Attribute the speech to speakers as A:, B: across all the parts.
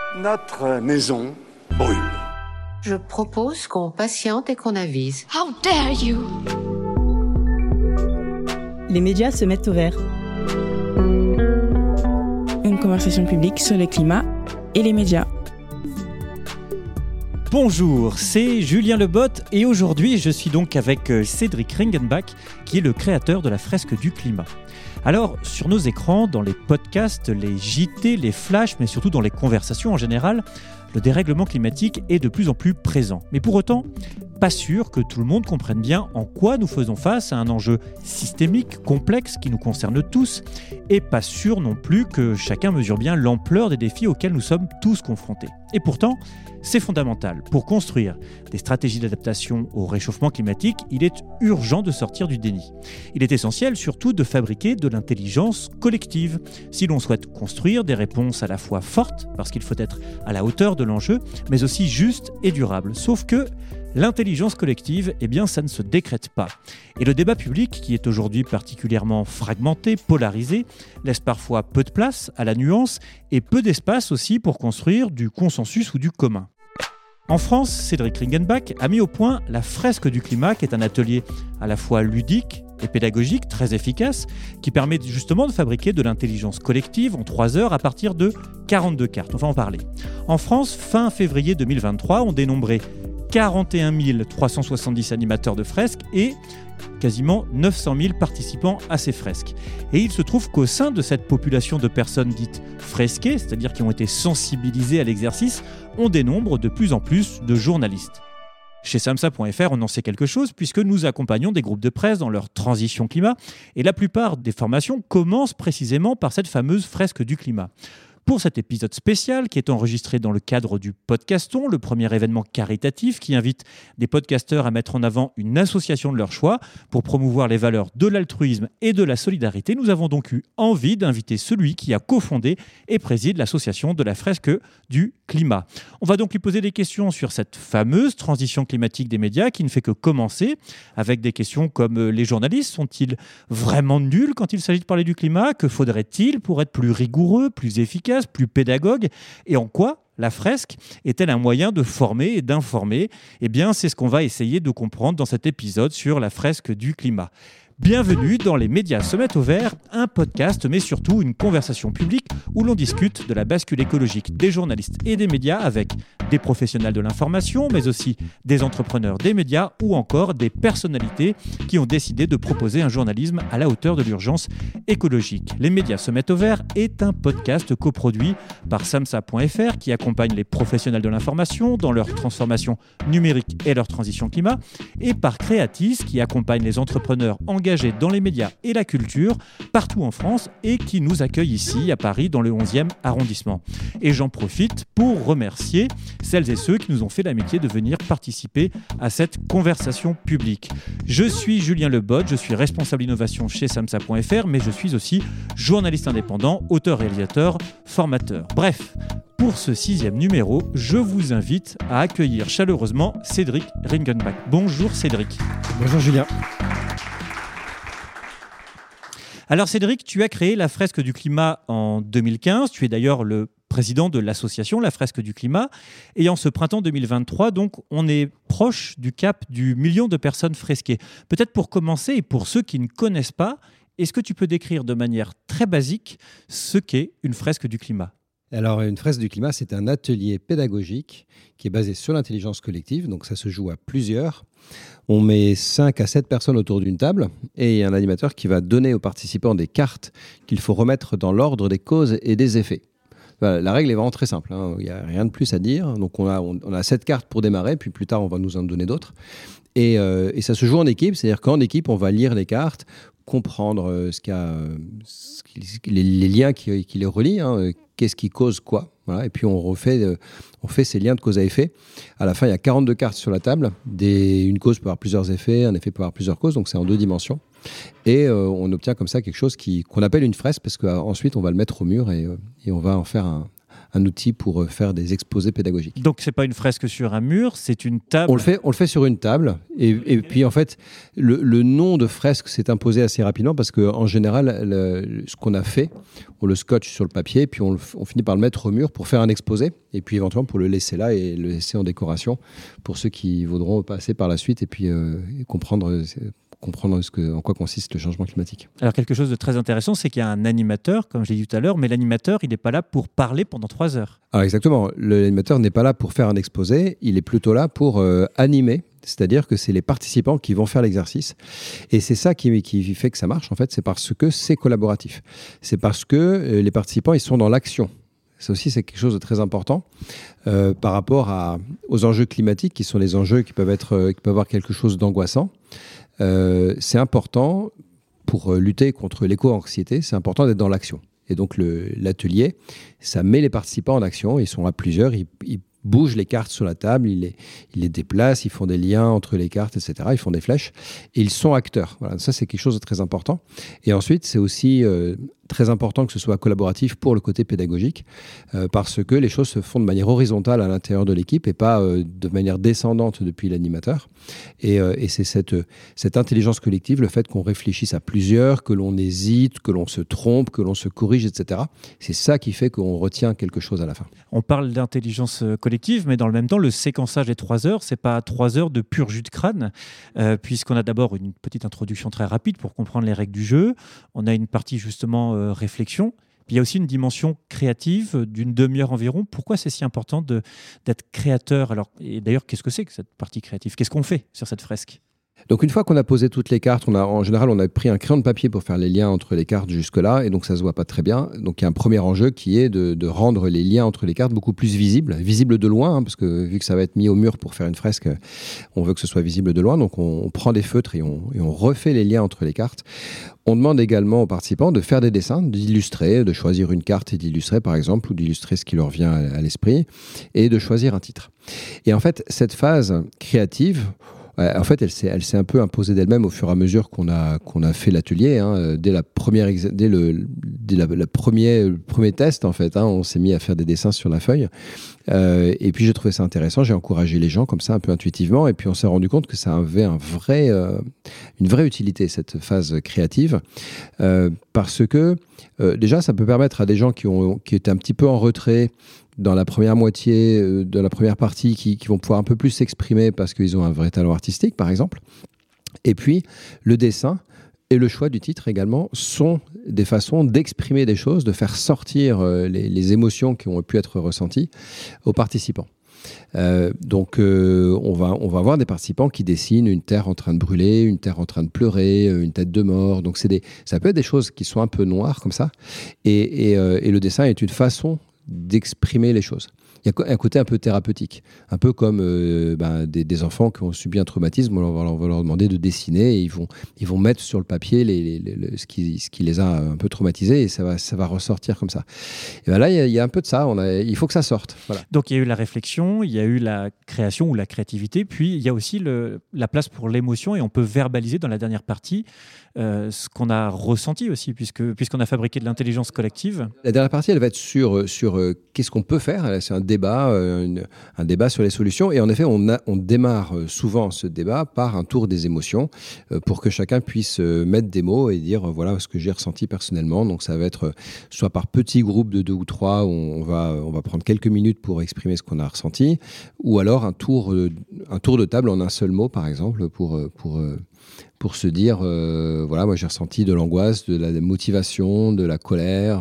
A: Notre maison brûle.
B: Je propose qu'on patiente et qu'on avise.
C: How dare you!
D: Les médias se mettent au vert. Une conversation publique sur le climat et les médias.
E: Bonjour, c'est Julien Lebotte et aujourd'hui je suis donc avec Cédric Ringenbach qui est le créateur de la fresque du climat. Alors sur nos écrans, dans les podcasts, les JT, les flashs, mais surtout dans les conversations en général, le dérèglement climatique est de plus en plus présent. Mais pour autant, pas sûr que tout le monde comprenne bien en quoi nous faisons face à un enjeu systémique, complexe, qui nous concerne tous, et pas sûr non plus que chacun mesure bien l'ampleur des défis auxquels nous sommes tous confrontés. Et pourtant, c'est fondamental. Pour construire des stratégies d'adaptation au réchauffement climatique, il est urgent de sortir du déni. Il est essentiel surtout de fabriquer de l'intelligence collective. Si l'on souhaite construire des réponses à la fois fortes, parce qu'il faut être à la hauteur de l'enjeu, mais aussi justes et durables. Sauf que l'intelligence collective, ça ne se décrète pas. Et le débat public, qui est aujourd'hui particulièrement fragmenté, polarisé, laisse parfois peu de place à la nuance et peu d'espace aussi pour construire du consensus ou du commun. En France, Cédric Ringenbach a mis au point la fresque du climat, qui est un atelier à la fois ludique et pédagogique, très efficace, qui permet justement de fabriquer de l'intelligence collective en 3 heures à partir de 42 cartes. On va en parler. En France, fin février 2023, on dénombrait 41 370 animateurs de fresques et quasiment 900 000 participants à ces fresques. Et il se trouve qu'au sein de cette population de personnes dites fresquées, c'est-à-dire qui ont été sensibilisées à l'exercice, on dénombre de plus en plus de journalistes. Chez samsa.fr, on en sait quelque chose puisque nous accompagnons des groupes de presse dans leur transition climat et la plupart des formations commencent précisément par cette fameuse fresque du climat. Pour cet épisode spécial qui est enregistré dans le cadre du Podcaston, le premier événement caritatif qui invite des podcasteurs à mettre en avant une association de leur choix pour promouvoir les valeurs de l'altruisme et de la solidarité, nous avons donc eu envie d'inviter celui qui a cofondé et préside l'association de la fresque du climat. On va donc lui poser des questions sur cette fameuse transition climatique des médias qui ne fait que commencer, avec des questions comme les journalistes sont-ils vraiment nuls quand il s'agit de parler du climat? Que faudrait-il pour être plus rigoureux, plus efficace, plus pédagogue, et en quoi la fresque est-elle un moyen de former et d'informer? C'est ce qu'on va essayer de comprendre dans cet épisode sur la fresque du climat. Bienvenue dans Les médias se mettent au vert, un podcast mais surtout une conversation publique où l'on discute de la bascule écologique des journalistes et des médias avec des professionnels de l'information mais aussi des entrepreneurs des médias ou encore des personnalités qui ont décidé de proposer un journalisme à la hauteur de l'urgence écologique. Les médias se mettent au vert est un podcast coproduit par samsa.fr qui accompagne les professionnels de l'information dans leur transformation numérique et leur transition climat et par Creatis qui accompagne les entrepreneurs engagés dans les médias et la culture partout en France et qui nous accueille ici à Paris dans le 11e arrondissement. Et j'en profite pour remercier celles et ceux qui nous ont fait l'amitié de venir participer à cette conversation publique. Je suis Julien Lebotte, je suis responsable innovation chez samsa.fr, mais je suis aussi journaliste indépendant, auteur-réalisateur, formateur. Bref, pour ce 6e numéro, je vous invite à accueillir chaleureusement Cédric Ringenbach. Bonjour Cédric.
F: Bonjour Julien.
E: Alors Cédric, tu as créé la fresque du climat en 2015. Tu es d'ailleurs le président de l'association La Fresque du Climat. Et en ce printemps 2023, donc, on est proche du cap du million de personnes fresquées. Peut-être pour commencer, et pour ceux qui ne connaissent pas, est-ce que tu peux décrire de manière très basique ce qu'est une fresque du climat ?
F: Alors, une fresque du climat, c'est un atelier pédagogique qui est basé sur l'intelligence collective. Donc, ça se joue à plusieurs. On met 5 à 7 personnes autour d'une table et il y a un animateur qui va donner aux participants des cartes qu'il faut remettre dans l'ordre des causes et des effets. Voilà, la règle est vraiment très simple, hein. Il n'y a rien de plus à dire. Donc, on a 7 cartes pour démarrer, puis plus tard, on va nous en donner d'autres. Et ça se joue en équipe, c'est-à-dire qu'en équipe, on va lire les cartes, comprendre les liens qui les relient, hein, qu'est-ce qui cause quoi. Voilà, et puis on fait ces liens de cause à effet. À la fin, il y a 42 cartes sur la table. Une cause peut avoir plusieurs effets, un effet peut avoir plusieurs causes, donc c'est en 2 dimensions. Et on obtient comme ça quelque chose qu'on appelle une fresque, parce qu'ensuite on va le mettre au mur et on va en faire un outil pour faire des exposés pédagogiques.
E: Donc, c'est pas une fresque sur un mur, c'est une table.
F: On le fait sur une table. Et puis, en fait, le nom de fresque s'est imposé assez rapidement parce qu'en général, ce qu'on a fait, on le scotche sur le papier, puis on finit par le mettre au mur pour faire un exposé, et puis éventuellement pour le laisser là et le laisser en décoration pour ceux qui voudront passer par la suite et puis comprendre en quoi consiste le changement climatique.
E: Alors, quelque chose de très intéressant, c'est qu'il y a un animateur, comme je l'ai dit tout à l'heure, mais l'animateur, il n'est pas là pour parler pendant 3 heures.
F: Alors exactement, l'animateur n'est pas là pour faire un exposé, il est plutôt là pour animer, c'est-à-dire que c'est les participants qui vont faire l'exercice. Et c'est ça qui fait que ça marche, en fait, c'est parce que c'est collaboratif. C'est parce que les participants, ils sont dans l'action. Ça aussi, c'est quelque chose de très important par rapport aux enjeux climatiques, qui sont les enjeux qui peuvent avoir quelque chose d'angoissant. C'est important pour lutter contre l'éco-anxiété, c'est important d'être dans l'action. Et donc l'atelier, ça met les participants en action, ils sont à plusieurs, ils bougent les cartes sur la table, ils les déplacent, ils font des liens entre les cartes, etc. Ils font des flèches et ils sont acteurs. Voilà, ça c'est quelque chose de très important. Et ensuite, c'est aussi très important que ce soit collaboratif pour le côté pédagogique parce que les choses se font de manière horizontale à l'intérieur de l'équipe et pas de manière descendante depuis l'animateur. Et c'est cette intelligence collective, le fait qu'on réfléchisse à plusieurs, que l'on hésite, que l'on se trompe, que l'on se corrige, etc. C'est ça qui fait qu'on retient quelque chose à la fin.
E: On parle d'intelligence collective, mais dans le même temps, le séquençage des 3 heures, c'est pas 3 heures de pur jus de crâne, puisqu'on a d'abord une petite introduction très rapide pour comprendre les règles du jeu. On a une partie justement réflexion. Puis il y a aussi une dimension créative d'une demi-heure environ. Pourquoi c'est si important d'être créateur ? Alors, et d'ailleurs, qu'est-ce que c'est que cette partie créative ? Qu'est-ce qu'on fait sur cette fresque ?
F: Donc une fois qu'on a posé toutes les cartes, en général on a pris un crayon de papier pour faire les liens entre les cartes jusque-là, et donc ça se voit pas très bien. Donc il y a un premier enjeu qui est de rendre les liens entre les cartes beaucoup plus visibles de loin, parce que vu que ça va être mis au mur pour faire une fresque, on veut que ce soit visible de loin. Donc on prend des feutres et on refait les liens entre les cartes. On demande également aux participants de faire des dessins, d'illustrer, de choisir une carte et d'illustrer par exemple, ou d'illustrer ce qui leur vient à l'esprit, et de choisir un titre. Et en fait, cette phase créative, en fait, elle s'est un peu imposée d'elle-même au fur et à mesure qu'on a fait l'atelier. Dès le premier test, en fait, on s'est mis à faire des dessins sur la feuille. Et puis j'ai trouvé ça intéressant. J'ai encouragé les gens comme ça, un peu intuitivement. Et puis on s'est rendu compte que ça avait une vraie utilité, cette phase créative, parce que déjà, ça peut permettre à des gens qui étaient un petit peu en retrait dans la première moitié de la première partie, qui vont pouvoir un peu plus s'exprimer parce qu'ils ont un vrai talent artistique, par exemple. Et puis, le dessin et le choix du titre également sont des façons d'exprimer des choses, de faire sortir les émotions qui ont pu être ressenties aux participants. Donc on va avoir des participants qui dessinent une terre en train de brûler, une terre en train de pleurer, une tête de mort. Donc ça peut être des choses qui sont un peu noires comme ça. Et le dessin est une façon d'exprimer les choses. Il y a un côté un peu thérapeutique, un peu comme des enfants qui ont subi un traumatisme. On va leur demander de dessiner et ils vont mettre sur le papier ce qui les a un peu traumatisés, et ça va ressortir comme ça. Et ben là, il y a un peu de ça. Il faut que ça sorte. Voilà.
E: Donc il y a eu la réflexion, il y a eu la création ou la créativité, puis il y a aussi la place pour l'émotion, et on peut verbaliser dans la dernière partie ce qu'on a ressenti aussi, puisqu'on a fabriqué de l'intelligence collective.
F: La dernière partie, elle va être sur qu'est-ce qu'on peut faire. C'est un débat sur les solutions. Et en effet, on démarre souvent ce débat par un tour des émotions pour que chacun puisse mettre des mots et dire voilà ce que j'ai ressenti personnellement. Donc ça va être soit par petits groupes de 2 ou 3 où on va prendre quelques minutes pour exprimer ce qu'on a ressenti, ou alors un tour de table en un seul mot, par exemple, pour se dire, voilà, moi j'ai ressenti de l'angoisse, de la motivation, de la colère,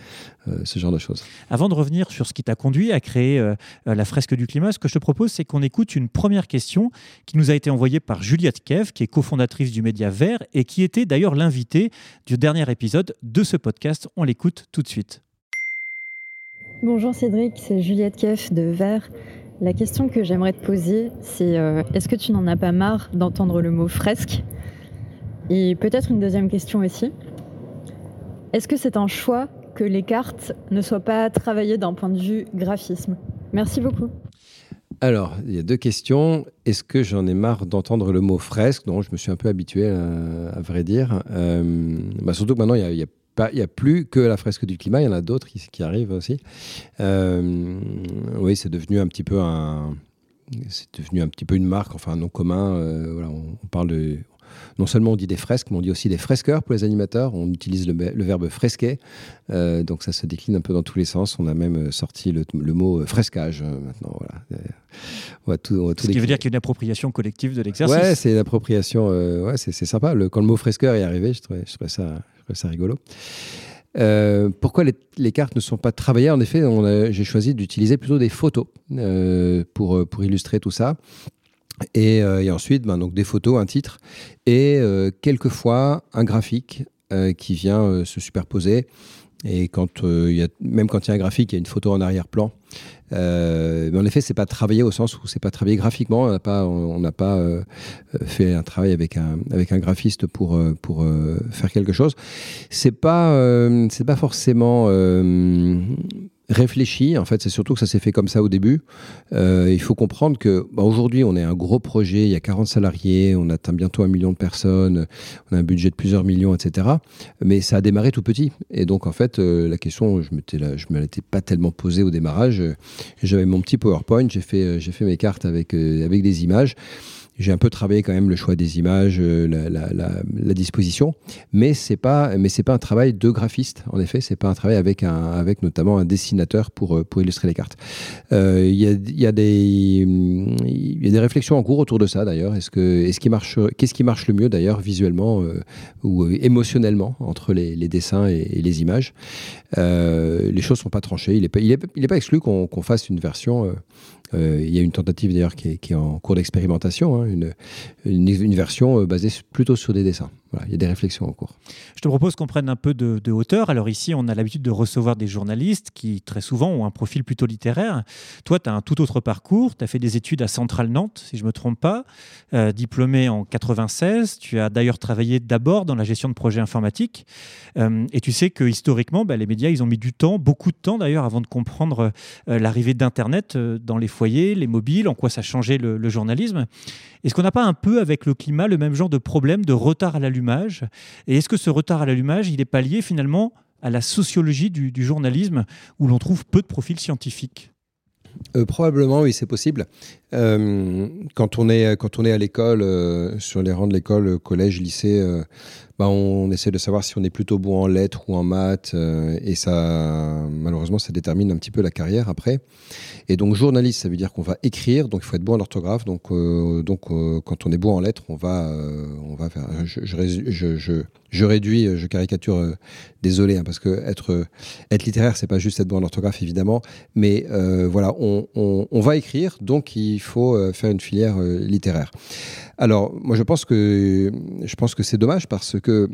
F: ce genre de choses.
E: Avant de revenir sur ce qui t'a conduit à créer la fresque du climat, ce que je te propose, c'est qu'on écoute une première question qui nous a été envoyée par Juliette Kev, qui est cofondatrice du Média Vert et qui était d'ailleurs l'invitée du dernier épisode de ce podcast. On l'écoute tout de suite.
C: Bonjour Cédric, c'est Juliette Kev de Vert. La question que j'aimerais te poser, c'est est-ce que tu n'en as pas marre d'entendre le mot fresque ? Et peut-être une deuxième question aussi. Est-ce que c'est un choix que les cartes ne soient pas travaillées d'un point de vue graphisme ? Merci beaucoup.
F: Alors, il y a 2 questions. Est-ce que j'en ai marre d'entendre le mot fresque ? Non, je me suis un peu habitué, à vrai dire. Surtout que maintenant, il y a y a plus que la fresque du climat, il y en a d'autres qui arrivent aussi. Oui, c'est devenu un petit peu une marque, enfin un nom commun. Voilà, on parle de... Non seulement on dit des fresques, mais on dit aussi des fresqueurs pour les animateurs. On utilise le verbe fresquer. Donc ça se décline un peu dans tous les sens. On a même sorti le mot fresquage maintenant. Voilà.
E: Ce qui veut dire qu'il y a une appropriation collective de l'exercice.
F: Ouais, c'est une appropriation. C'est sympa. Quand le mot fresqueur est arrivé, je trouvais ça rigolo. Pourquoi les cartes ne sont pas travaillées? En effet, j'ai choisi d'utiliser plutôt des photos pour illustrer tout ça. Et ensuite, donc des photos, un titre, et quelquefois un graphique qui vient se superposer. Et même quand il y a un graphique, il y a une photo en arrière-plan. Mais en effet, c'est pas travaillé au sens où c'est pas travaillé graphiquement. On n'a pas fait un travail avec un graphiste pour faire quelque chose. C'est pas forcément réfléchi. En fait, c'est surtout que ça s'est fait comme ça au début. Il faut comprendre que aujourd'hui, on est un gros projet. Il y a 40 salariés. On atteint bientôt 1 million de personnes. On a un budget de plusieurs millions, etc. Mais ça a démarré tout petit. Et donc, en fait, la question, je me l'étais pas tellement posée au démarrage. J'avais mon petit PowerPoint. J'ai fait mes cartes avec des images. J'ai un peu travaillé quand même le choix des images, la disposition, mais c'est pas un travail de graphiste. En effet, c'est pas un travail avec notamment un dessinateur pour illustrer les cartes. Il y a des réflexions en cours autour de ça d'ailleurs. Qu'est-ce qui marche le mieux d'ailleurs visuellement ou émotionnellement entre les dessins et les images. Les choses sont pas tranchées. Il est pas exclu qu'on fasse une version. Il y a une tentative d'ailleurs qui est en cours d'expérimentation, une version basée plutôt sur des dessins. Voilà, il y a des réflexions en cours.
E: Je te propose qu'on prenne un peu de hauteur. Alors ici, on a l'habitude de recevoir des journalistes qui, très souvent, ont un profil plutôt littéraire. Toi, tu as un tout autre parcours. Tu as fait des études à Centrale Nantes, si je ne me trompe pas, diplômé en 96. Tu as d'ailleurs travaillé d'abord dans la gestion de projets informatiques. Et tu sais que historiquement, les médias, ils ont mis du temps, beaucoup de temps d'ailleurs, avant de comprendre l'arrivée d'Internet dans les foyers, les mobiles, en quoi ça changeait le journalisme. Est-ce qu'on n'a pas un peu avec le climat le même genre de problème de retard à l'allumage? Et est-ce que ce retard à l'allumage, il n'est pas lié finalement à la sociologie du journalisme où l'on trouve peu de profils scientifiques?
F: Probablement, oui, c'est possible. Quand on est à l'école, sur les rangs de l'école, collège, lycée, on essaie de savoir si on est plutôt bon en lettres ou en maths, et ça, malheureusement, ça détermine un petit peu la carrière après. Et donc, journaliste, ça veut dire qu'on va écrire, donc il faut être bon en orthographe. Donc, quand on est bon en lettres, on va faire. Je réduis, je caricature. Désolé, parce que être littéraire, c'est pas juste être bon en orthographe, évidemment, mais voilà, on va écrire, donc il faut faire une filière littéraire. Alors, moi, je pense que c'est dommage parce que,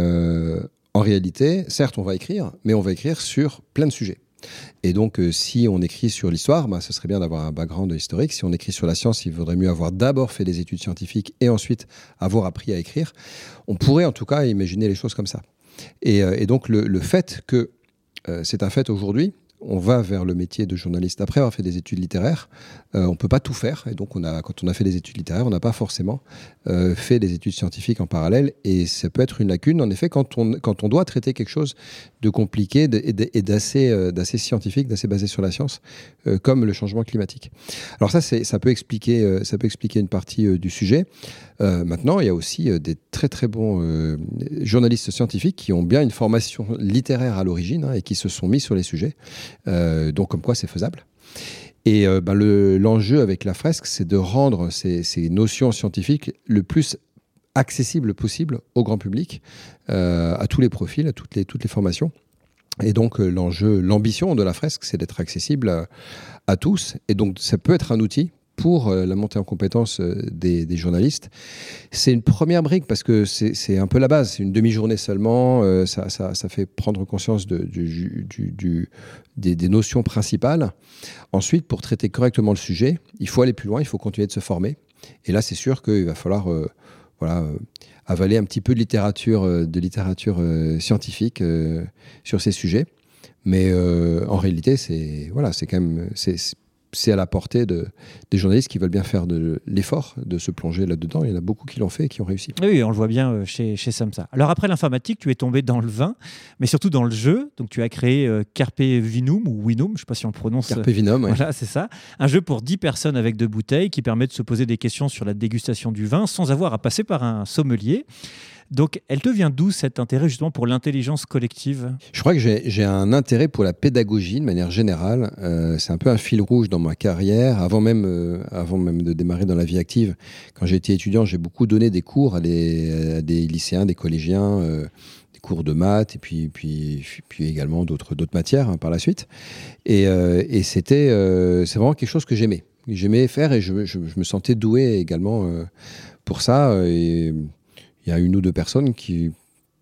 F: en réalité, certes, on va écrire, mais on va écrire sur plein de sujets. Et donc, si on écrit sur l'histoire, ce serait bien d'avoir un background historique. Si on écrit sur la science, il vaudrait mieux avoir d'abord fait des études scientifiques et ensuite avoir appris à écrire. On pourrait en tout cas imaginer les choses comme ça. Et donc, le fait que c'est un fait aujourd'hui, on va vers le métier de journaliste après avoir fait des études littéraires. On ne peut pas tout faire. Et donc, quand on a fait des études littéraires, on n'a pas forcément fait des études scientifiques en parallèle. Et ça peut être une lacune, en effet, quand on doit traiter quelque chose de compliqué et d'assez scientifique, d'assez basé sur la science, comme le changement climatique. Alors ça peut expliquer une partie du sujet. Maintenant, il y a aussi des très très bons journalistes scientifiques qui ont bien une formation littéraire à l'origine et qui se sont mis sur les sujets. Donc comme quoi c'est faisable. Et l'enjeu avec la fresque, c'est de rendre ces notions scientifiques le plus accessible possible au grand public, à tous les profils, à toutes les formations. Et donc l'ambition de la fresque, c'est d'être accessible à tous. Et donc ça peut être un outil pour la montée en compétence des journalistes. C'est une première brique parce que c'est un peu la base. C'est une demi-journée seulement. Ça fait prendre conscience des notions principales. Ensuite, pour traiter correctement le sujet, il faut aller plus loin, il faut continuer de se former. Et là, c'est sûr qu'il va falloir avaler un petit peu de littérature scientifique sur ces sujets. Mais en réalité, c'est quand même... c'est à la portée des journalistes qui veulent bien faire de l'effort de se plonger là-dedans. Il y en a beaucoup qui l'ont fait et qui ont réussi.
E: Oui, on le voit bien chez Samsa. Alors après l'informatique, tu es tombé dans le vin, mais surtout dans le jeu. Donc tu as créé Carpe Vinum ou Winum, je ne sais pas si on le prononce.
F: Carpe Vinum, oui.
E: Voilà, c'est ça. Un jeu pour 10 personnes avec 2 bouteilles qui permet de se poser des questions sur la dégustation du vin sans avoir à passer par un sommelier. Donc, elle te vient d'où cet intérêt justement pour l'intelligence collective ?
F: Je crois que j'ai un intérêt pour la pédagogie de manière générale. C'est un peu un fil rouge dans ma carrière. Avant même de démarrer dans la vie active, quand j'ai été étudiant, j'ai beaucoup donné des cours à des lycéens, des collégiens, des cours de maths et puis également d'autres matières par la suite. Et c'est vraiment quelque chose que j'aimais. J'aimais faire et je me sentais doué également pour ça. Et il y a 1 ou 2 personnes qui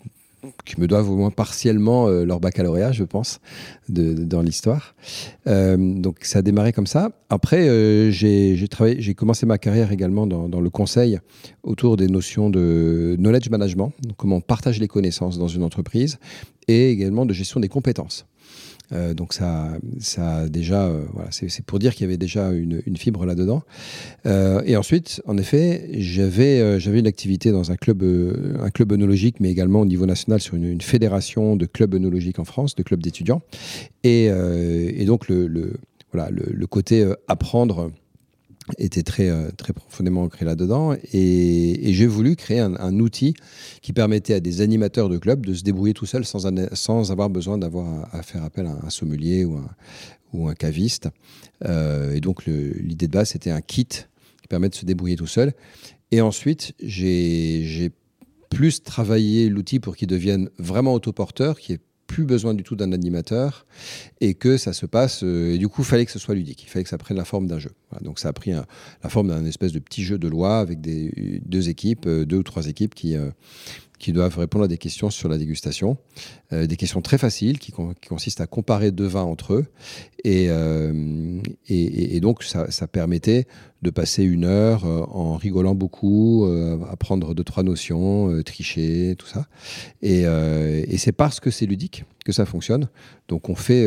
F: me doivent au moins partiellement leur baccalauréat, je pense, dans l'histoire. Donc ça a démarré comme ça. Après, j'ai commencé ma carrière également dans le conseil autour des notions de knowledge management, donc comment on partage les connaissances dans une entreprise, et également de gestion des compétences. Donc ça a déjà, voilà, c'est pour dire qu'il y avait déjà une fibre là-dedans. Et ensuite, en effet, j'avais une activité dans un club œnologique, mais également au niveau national sur une fédération de clubs œnologiques en France, de clubs d'étudiants. Et donc le côté apprendre était très profondément ancré là-dedans, et j'ai voulu créer un outil qui permettait à des animateurs de clubs de se débrouiller tout seuls sans avoir besoin d'avoir à faire appel à un sommelier ou un caviste. Et donc l'idée de base, c'était un kit qui permet de se débrouiller tout seul. Et ensuite, j'ai plus travaillé l'outil pour qu'il devienne vraiment autoporteur, qui est plus besoin du tout d'un animateur, et que ça se passe, et du coup il fallait que ce soit ludique, il fallait que ça prenne la forme d'un jeu. Voilà, donc ça a pris la forme d'un espèce de petit jeu de loi avec 2 ou 3 équipes qui doivent répondre à des questions sur la dégustation, des questions très faciles qui consistent à comparer 2 vins entre eux, et donc ça permettait de passer 1 heure en rigolant beaucoup, apprendre 2-3 notions, tricher, tout ça. Et c'est parce que c'est ludique que ça fonctionne. Donc on fait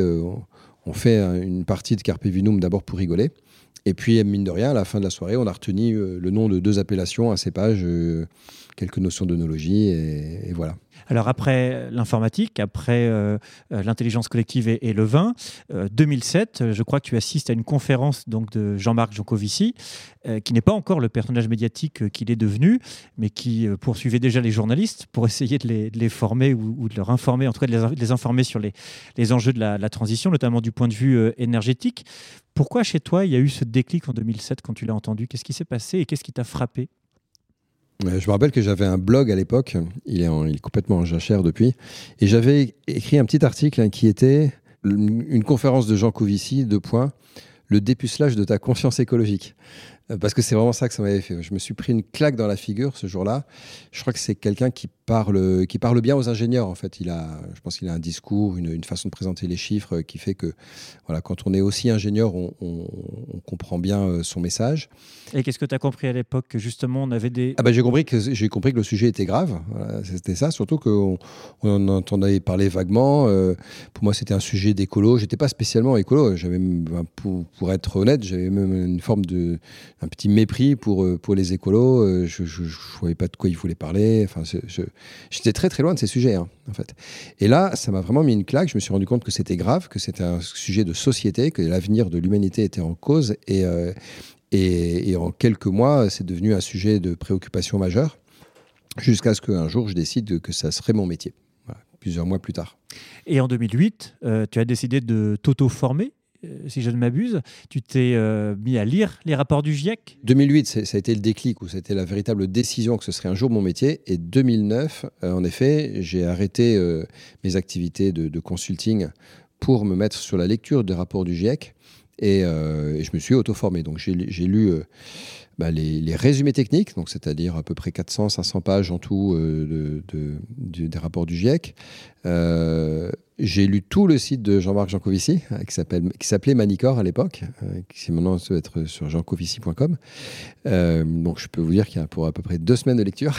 F: une partie de Carpe Vinum d'abord pour rigoler. Et puis, mine de rien, à la fin de la soirée, on a retenu le nom de 2 appellations, un cépage, quelques notions d'œnologie, et voilà.
E: Alors après l'informatique, après l'intelligence collective et le vin, 2007, je crois que tu assistes à une conférence donc, de Jean-Marc Jancovici, qui n'est pas encore le personnage médiatique qu'il est devenu, mais qui poursuivait déjà les journalistes pour essayer de les former ou de leur informer, en tout cas de les informer sur les enjeux de la transition, notamment du point de vue énergétique. Pourquoi chez toi il y a eu ce déclic en 2007 quand tu l'as entendu ? Qu'est-ce qui s'est passé et qu'est-ce qui t'a frappé ?
F: Je me rappelle que j'avais un blog à l'époque, il est complètement en jachère depuis, et j'avais écrit un petit article qui était une conférence de Jean Covici, le dépucelage de ta conscience écologique. Parce que c'est vraiment ça que ça m'avait fait. Je me suis pris une claque dans la figure ce jour-là. Je crois que c'est quelqu'un qui parle bien aux ingénieurs, en fait. Je pense qu'il a un discours, une façon de présenter les chiffres qui fait que, voilà, quand on est aussi ingénieur, on comprend bien son message.
E: Et qu'est-ce que tu as compris à l'époque, que justement on avait des...
F: J'ai compris que le sujet était grave. Voilà, c'était ça, surtout qu'on entendait parler vaguement. Pour moi, c'était un sujet d'écolo. J'étais pas spécialement écolo. Pour être honnête, j'avais même une forme un petit mépris pour les écolos. Je ne voyais pas de quoi ils voulaient parler. Enfin, j'étais très très loin de ces sujets, en fait. Et là, ça m'a vraiment mis une claque. Je me suis rendu compte que c'était grave, que c'était un sujet de société, que l'avenir de l'humanité était en cause. Et en quelques mois, c'est devenu un sujet de préoccupation majeure, jusqu'à ce qu'un jour, je décide que ça serait mon métier. Voilà, plusieurs mois plus tard.
E: Et en 2008, tu as décidé de t'auto-former, si je ne m'abuse. Tu t'es mis à lire les rapports du GIEC.
F: 2008, ça a été le déclic, où c'était la véritable décision que ce serait un jour mon métier. Et 2009, en effet, j'ai arrêté mes activités de consulting pour me mettre sur la lecture des rapports du GIEC. Et je me suis auto-formé. Donc j'ai lu les résumés techniques, donc c'est-à-dire à peu près 400-500 pages en tout des rapports du GIEC. J'ai lu tout le site de Jean-Marc Jancovici, qui s'appelait Manicor à l'époque, qui maintenant doit être sur jeancovici.com. Donc je peux vous dire qu'il y a pour à peu près 2 semaines de lecture.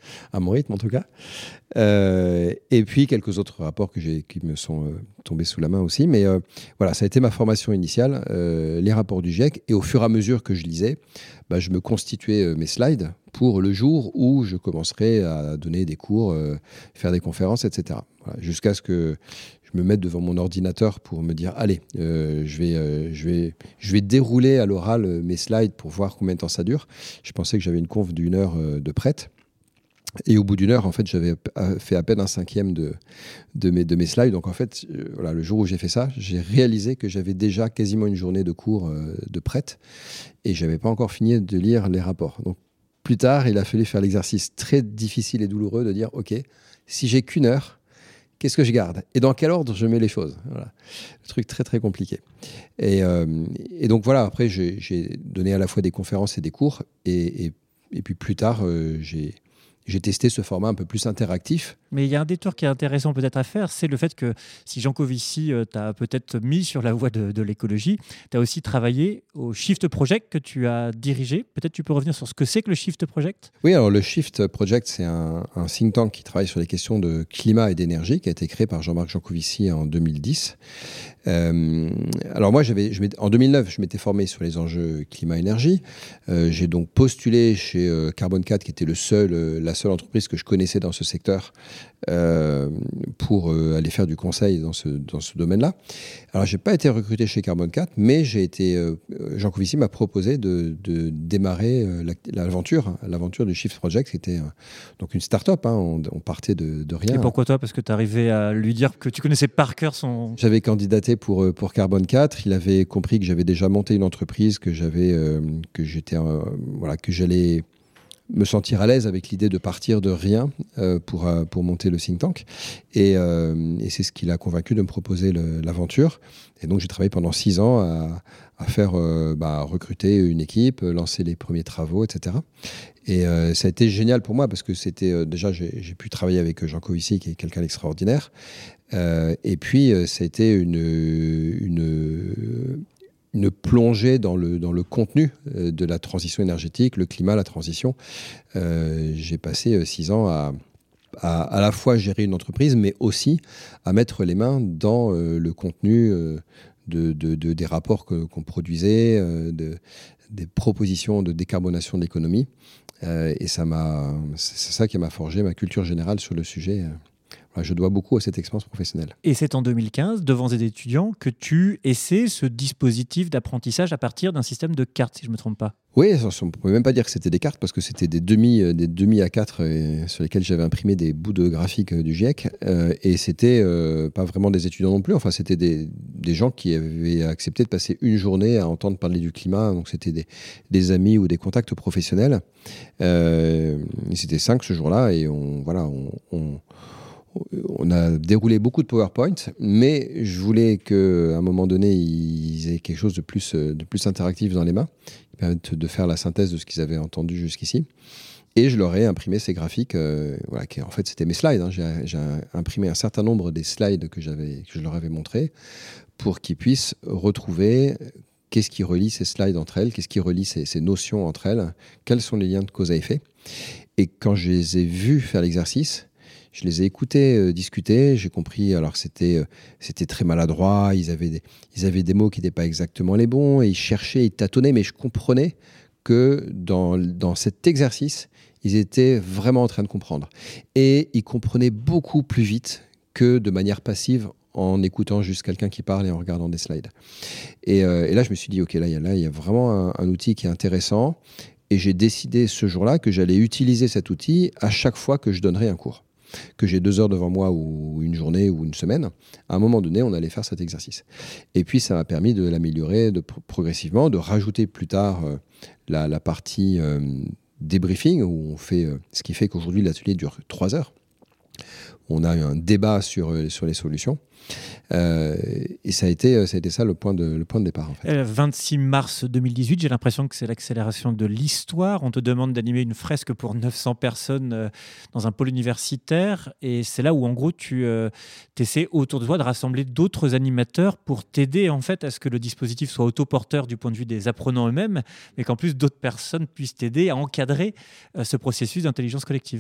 F: à mon rythme en tout cas. Et puis quelques autres rapports qui me sont tombés sous la main aussi. Mais voilà, ça a été ma formation initiale, les rapports du GIEC. Et au fur et à mesure que je lisais, je me constituais mes slides pour le jour où je commencerai à donner des cours, faire des conférences, etc. Voilà, jusqu'à ce que je me mette devant mon ordinateur pour me dire allez, je vais dérouler à l'oral mes slides pour voir combien de temps ça dure. Je pensais que j'avais une conf d'1 heure de prête. Et au bout d'1 heure, en fait, j'avais fait à peine un cinquième de mes slides. Donc, en fait, voilà, le jour où j'ai fait ça, j'ai réalisé que j'avais déjà quasiment une journée de cours de prête et je n'avais pas encore fini de lire les rapports. Donc, plus tard, il a fallu faire l'exercice très difficile et douloureux de dire, OK, si j'ai qu'1 heure, qu'est-ce que je garde ? Et dans quel ordre je mets les choses ? Voilà. Le truc très, très compliqué. Et donc, voilà, après, j'ai donné à la fois des conférences et des cours. Et puis, plus tard, j'ai testé ce format un peu plus interactif.
E: Mais il y a un détour qui est intéressant peut-être à faire, c'est le fait que si Jean Covici t'a peut-être mis sur la voie de l'écologie, tu as aussi travaillé au Shift Project que tu as dirigé. Peut-être tu peux revenir sur ce que c'est que le Shift Project ?
F: Oui, alors le Shift Project, c'est un think tank qui travaille sur les questions de climat et d'énergie, qui a été créé par Jean-Marc Jancovici en 2010. Alors moi, en 2009, je m'étais formé sur les enjeux climat-énergie. J'ai donc postulé chez Carbone 4, qui était la seule entreprise que je connaissais dans ce secteur, pour aller faire du conseil dans ce domaine-là. Alors, je n'ai pas été recruté chez Carbone 4, mais Jean Covici m'a proposé de démarrer l'aventure du Shift Project, qui était donc une start-up. On partait de rien.
E: Et pourquoi toi ? Parce que tu arrivais à lui dire que tu connaissais par cœur son...
F: J'avais candidaté pour Carbone 4. Il avait compris que j'avais déjà monté une entreprise, que j'allais me sentir à l'aise avec l'idée de partir de rien pour monter le think tank. Et c'est ce qui l'a convaincu de me proposer l'aventure. Et donc, j'ai travaillé pendant 6 ans à faire recruter une équipe, lancer les premiers travaux, etc. Et ça a été génial pour moi parce que c'était déjà, j'ai pu travailler avec Jean Covici, qui est quelqu'un d'extraordinaire. Et puis, ça a été une plongée dans le contenu de la transition énergétique, le climat, la transition. J'ai passé 6 ans à la fois gérer une entreprise, mais aussi à mettre les mains dans le contenu des rapports qu'on produisait, des propositions de décarbonation de l'économie. Et c'est ça qui m'a forgé ma culture générale sur le sujet. Je dois beaucoup à cette expérience professionnelle.
E: Et c'est en 2015, devant des étudiants, que tu essaies ce dispositif d'apprentissage à partir d'un système de cartes, si je ne me trompe pas.
F: Oui, on ne pouvait même pas dire que c'était des cartes, parce que c'était des demi A4 sur lesquels j'avais imprimé des bouts de graphique du GIEC. Et c'était pas vraiment des étudiants non plus. Enfin, c'était des gens qui avaient accepté de passer une journée à entendre parler du climat. Donc, c'était des amis ou des contacts professionnels. Ils étaient 5 ce jour-là. Et on a déroulé beaucoup de PowerPoint, mais je voulais qu'à un moment donné, ils aient quelque chose de plus interactif dans les mains, qui permette de faire la synthèse de ce qu'ils avaient entendu jusqu'ici. Et je leur ai imprimé ces graphiques, qui en fait c'était mes slides. J'ai imprimé un certain nombre des slides que je leur avais montrés pour qu'ils puissent retrouver qu'est-ce qui relie ces slides entre elles, qu'est-ce qui relie ces notions entre elles, quels sont les liens de cause à effet. Et quand je les ai vus faire l'exercice, je les ai écoutés discuter, j'ai compris, alors c'était très maladroit, ils avaient des mots qui n'étaient pas exactement les bons, et ils cherchaient, ils tâtonnaient, mais je comprenais que dans cet exercice, ils étaient vraiment en train de comprendre. Et ils comprenaient beaucoup plus vite que de manière passive, en écoutant juste quelqu'un qui parle et en regardant des slides. Et là, je me suis dit, OK, là, il y a vraiment un outil qui est intéressant, et j'ai décidé ce jour-là que j'allais utiliser cet outil à chaque fois que je donnerais un cours. Que j'ai 2 heures devant moi ou une journée ou une semaine, à un moment donné, on allait faire cet exercice. Et puis, ça m'a permis de l'améliorer progressivement, de rajouter plus tard la partie débriefing, où on fait ce qui fait qu'aujourd'hui, l'atelier dure 3 heures. On a eu un débat sur les solutions. Et ça a été ça le point de départ. En fait.
E: 26 mars 2018, j'ai l'impression que c'est l'accélération de l'histoire. On te demande d'animer une fresque pour 900 personnes dans un pôle universitaire. Et c'est là où, en gros, tu essaies autour de toi de rassembler d'autres animateurs pour t'aider en fait, à ce que le dispositif soit autoporteur du point de vue des apprenants eux-mêmes, mais qu'en plus, d'autres personnes puissent t'aider à encadrer ce processus d'intelligence collective.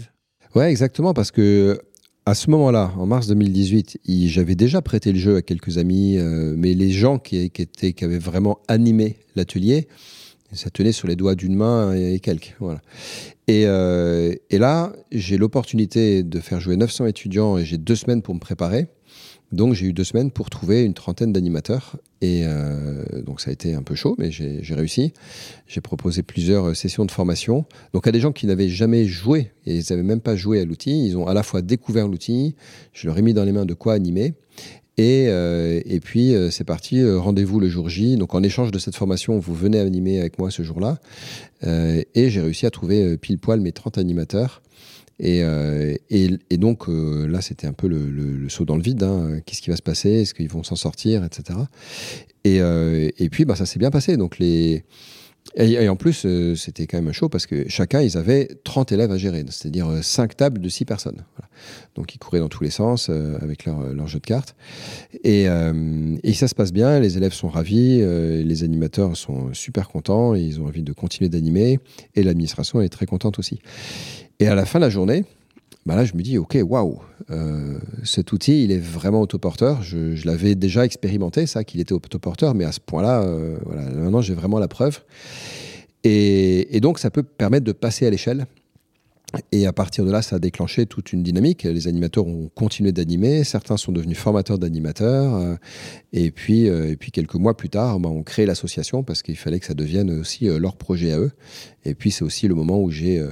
F: Ouais, exactement, parce que à ce moment-là, en mars 2018, j'avais déjà prêté le jeu à quelques amis, mais les gens qui avaient vraiment animé l'atelier, ça tenait sur les doigts d'une main et quelques. Voilà. Et là, j'ai l'opportunité de faire jouer 900 étudiants et j'ai 2 semaines pour me préparer. Donc, j'ai eu 2 semaines pour trouver une trentaine d'animateurs. Et donc, ça a été un peu chaud, mais j'ai réussi. J'ai proposé plusieurs sessions de formation. Donc, à des gens qui n'avaient jamais joué, et ils n'avaient même pas joué à l'outil. Ils ont à la fois découvert l'outil, je leur ai mis dans les mains de quoi animer. Et puis, c'est parti, rendez-vous le jour J. Donc, en échange de cette formation, vous venez animer avec moi ce jour-là. Et j'ai réussi à trouver pile poil mes 30 animateurs. Et donc, là, c'était un peu le saut dans le vide. Hein. Qu'est-ce qui va se passer? Est-ce qu'ils vont s'en sortir, etc. Et puis, ça s'est bien passé. Donc, et en plus, c'était quand même chaud parce que chacun, ils avaient 30 élèves à gérer, c'est-à-dire 5 tables de 6 personnes. Voilà. Donc, ils couraient dans tous les sens avec leur jeu de cartes. Et ça se passe bien, les élèves sont ravis, les animateurs sont super contents, ils ont envie de continuer d'animer, et l'administration est très contente aussi. Et à la fin de la journée, là, je me dis, OK, waouh, cet outil, il est vraiment autoporteur. Je l'avais déjà expérimenté, ça, qu'il était autoporteur, mais à ce point-là, voilà, maintenant, j'ai vraiment la preuve. Et donc, ça peut permettre de passer à l'échelle. Et à partir de là, ça a déclenché toute une dynamique. Les animateurs ont continué d'animer, certains sont devenus formateurs d'animateurs. Et puis, quelques mois plus tard, on crée l'association parce qu'il fallait que ça devienne aussi leur projet à eux. Et puis, c'est aussi le moment où j'ai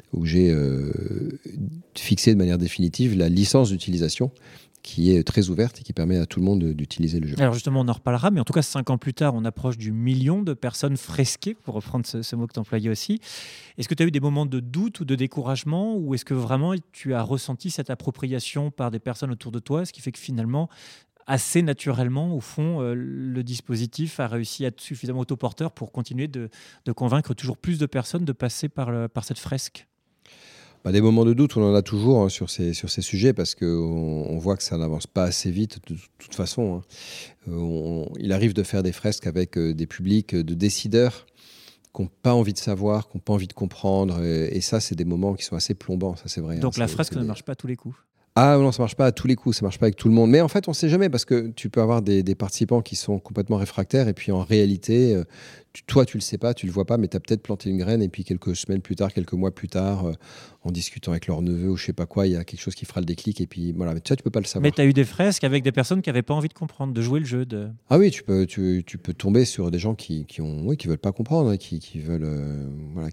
F: fixé de manière définitive la licence d'utilisation qui est très ouverte et qui permet à tout le monde d'utiliser le jeu.
E: Alors justement, on en reparlera, mais en tout cas, 5 ans plus tard, on approche du million de personnes fresquées, pour reprendre ce mot que tu employais aussi. Est-ce que tu as eu des moments de doute ou de découragement, ou est-ce que vraiment tu as ressenti cette appropriation par des personnes autour de toi, ce qui fait que finalement, assez naturellement, au fond, le dispositif a réussi à être suffisamment autoporteur pour continuer de convaincre toujours plus de personnes de passer par cette fresque?
F: Des moments de doute, on en a toujours sur ces sujets parce qu'on voit que ça n'avance pas assez vite de toute façon. Il arrive de faire des fresques avec des publics de décideurs qui n'ont pas envie de savoir, qui n'ont pas envie de comprendre. Et ça, c'est des moments qui sont assez plombants, ça c'est vrai.
E: Donc la fresque ne marche pas à tous les coups.
F: Ah non, ça marche pas à tous les coups, ça marche pas avec tout le monde. Mais en fait, on sait jamais parce que tu peux avoir des participants qui sont complètement réfractaires et puis en réalité, toi, tu le sais pas, tu le vois pas, mais tu as peut-être planté une graine et puis quelques semaines plus tard, quelques mois plus tard, en discutant avec leur neveu ou je sais pas quoi, il y a quelque chose qui fera le déclic et puis voilà. Mais tu peux pas le savoir.
E: Mais tu as eu des fresques avec des personnes qui n'avaient pas envie de comprendre, de jouer le jeu.
F: Ah oui, tu peux tomber sur des gens qui veulent pas comprendre, qui veulent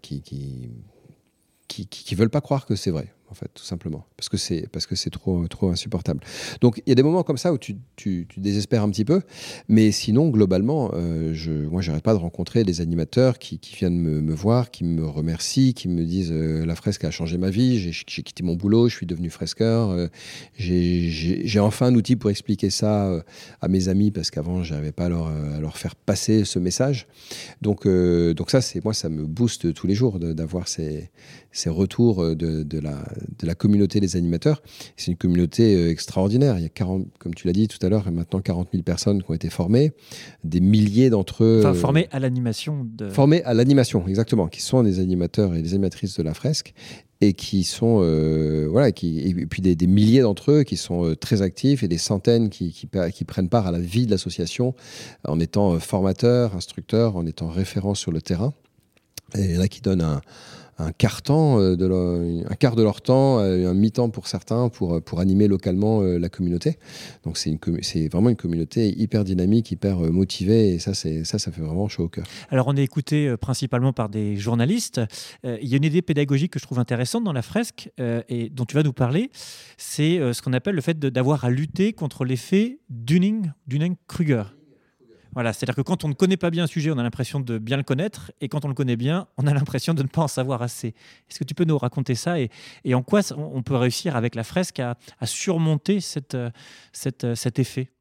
F: qui veulent pas croire que c'est vrai, en fait, tout simplement, parce que c'est trop insupportable. Donc il y a des moments comme ça où tu désespères un petit peu, mais sinon globalement, moi j'arrête pas de rencontrer des animateurs qui viennent me voir, qui me remercient, qui me disent la fresque a changé ma vie, j'ai quitté mon boulot, je suis devenu fresqueur, j'ai enfin un outil pour expliquer ça à mes amis parce qu'avant j'arrivais pas à leur faire passer ce message. Donc ça ça me booste tous les jours d'avoir ces retours de la communauté des animateurs. C'est une communauté extraordinaire. Il y a comme tu l'as dit tout à l'heure, maintenant 40 000 personnes qui ont été formées, des milliers d'entre eux...
E: Enfin, formés à l'animation.
F: Formés à l'animation, exactement, qui sont des animateurs et des animatrices de la fresque et qui sont... et puis des milliers d'entre eux qui sont très actifs et des centaines qui prennent part à la vie de l'association en étant formateurs, instructeurs, en étant référents sur le terrain. Et là, qui donnent un quart de leur temps, un mi-temps pour certains, pour animer localement la communauté. Donc c'est vraiment une communauté hyper dynamique, hyper motivée, et ça fait vraiment chaud au cœur.
E: Alors on est écouté principalement par des journalistes. Il y a une idée pédagogique que je trouve intéressante dans la fresque et dont tu vas nous parler, c'est ce qu'on appelle le fait d'avoir à lutter contre l'effet Dunning-Kruger. Voilà, c'est-à-dire que quand on ne connaît pas bien un sujet, on a l'impression de bien le connaître, et quand on le connaît bien, on a l'impression de ne pas en savoir assez. Est-ce que tu peux nous raconter ça et en quoi on peut réussir avec la fresque à surmonter cet effet ?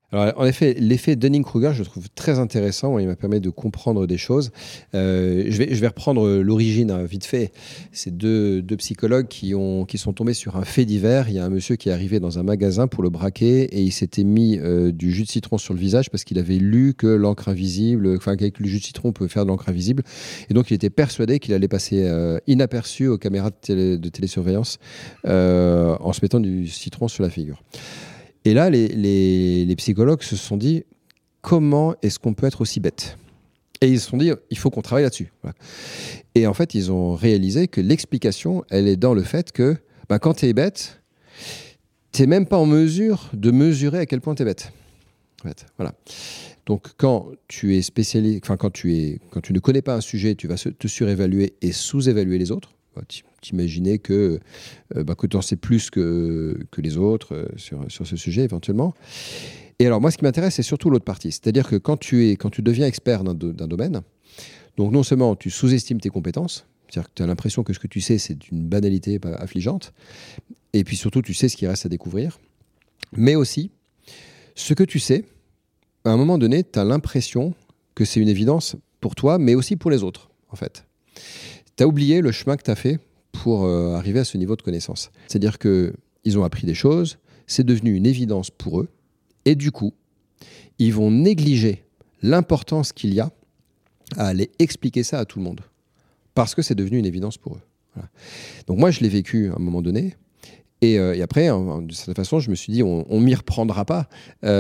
F: Alors, en effet, l'effet Dunning-Kruger, je le trouve très intéressant. Il m'a permis de comprendre des choses. Je vais reprendre l'origine vite fait. C'est deux psychologues qui sont tombés sur un fait divers. Il y a un monsieur qui est arrivé dans un magasin pour le braquer et il s'était mis du jus de citron sur le visage parce qu'il avait lu que l'encre invisible, qu'avec le jus de citron, on peut faire de l'encre invisible. Et donc, il était persuadé qu'il allait passer inaperçu aux caméras de télésurveillance en se mettant du citron sur la figure. Et là, les psychologues se sont dit, comment est-ce qu'on peut être aussi bête ? Et ils se sont dit, il faut qu'on travaille là-dessus. Voilà. Et en fait, ils ont réalisé que l'explication, elle est dans le fait que quand tu es bête, tu n'es même pas en mesure de mesurer à quel point tu es bête. En fait, voilà. Donc, quand tu es spécialiste, quand tu ne connais pas un sujet, tu vas te surévaluer et sous-évaluer les autres. T'imaginer que tu en sais plus que les autres sur ce sujet éventuellement. Et alors moi, ce qui m'intéresse, c'est surtout l'autre partie. C'est-à-dire que quand tu deviens expert d'un domaine, donc non seulement tu sous-estimes tes compétences, c'est-à-dire que tu as l'impression que ce que tu sais, c'est une banalité affligeante, et puis surtout, tu sais ce qui reste à découvrir, mais aussi, ce que tu sais, à un moment donné, tu as l'impression que c'est une évidence pour toi, mais aussi pour les autres, en fait. Tu as oublié le chemin que tu as fait pour arriver à ce niveau de connaissance. C'est-à-dire qu'ils ont appris des choses, c'est devenu une évidence pour eux, et du coup, ils vont négliger l'importance qu'il y a à aller expliquer ça à tout le monde, parce que c'est devenu une évidence pour eux. Voilà. Donc moi, je l'ai vécu à un moment donné, et après, de cette façon, je me suis dit, on m'y reprendra pas.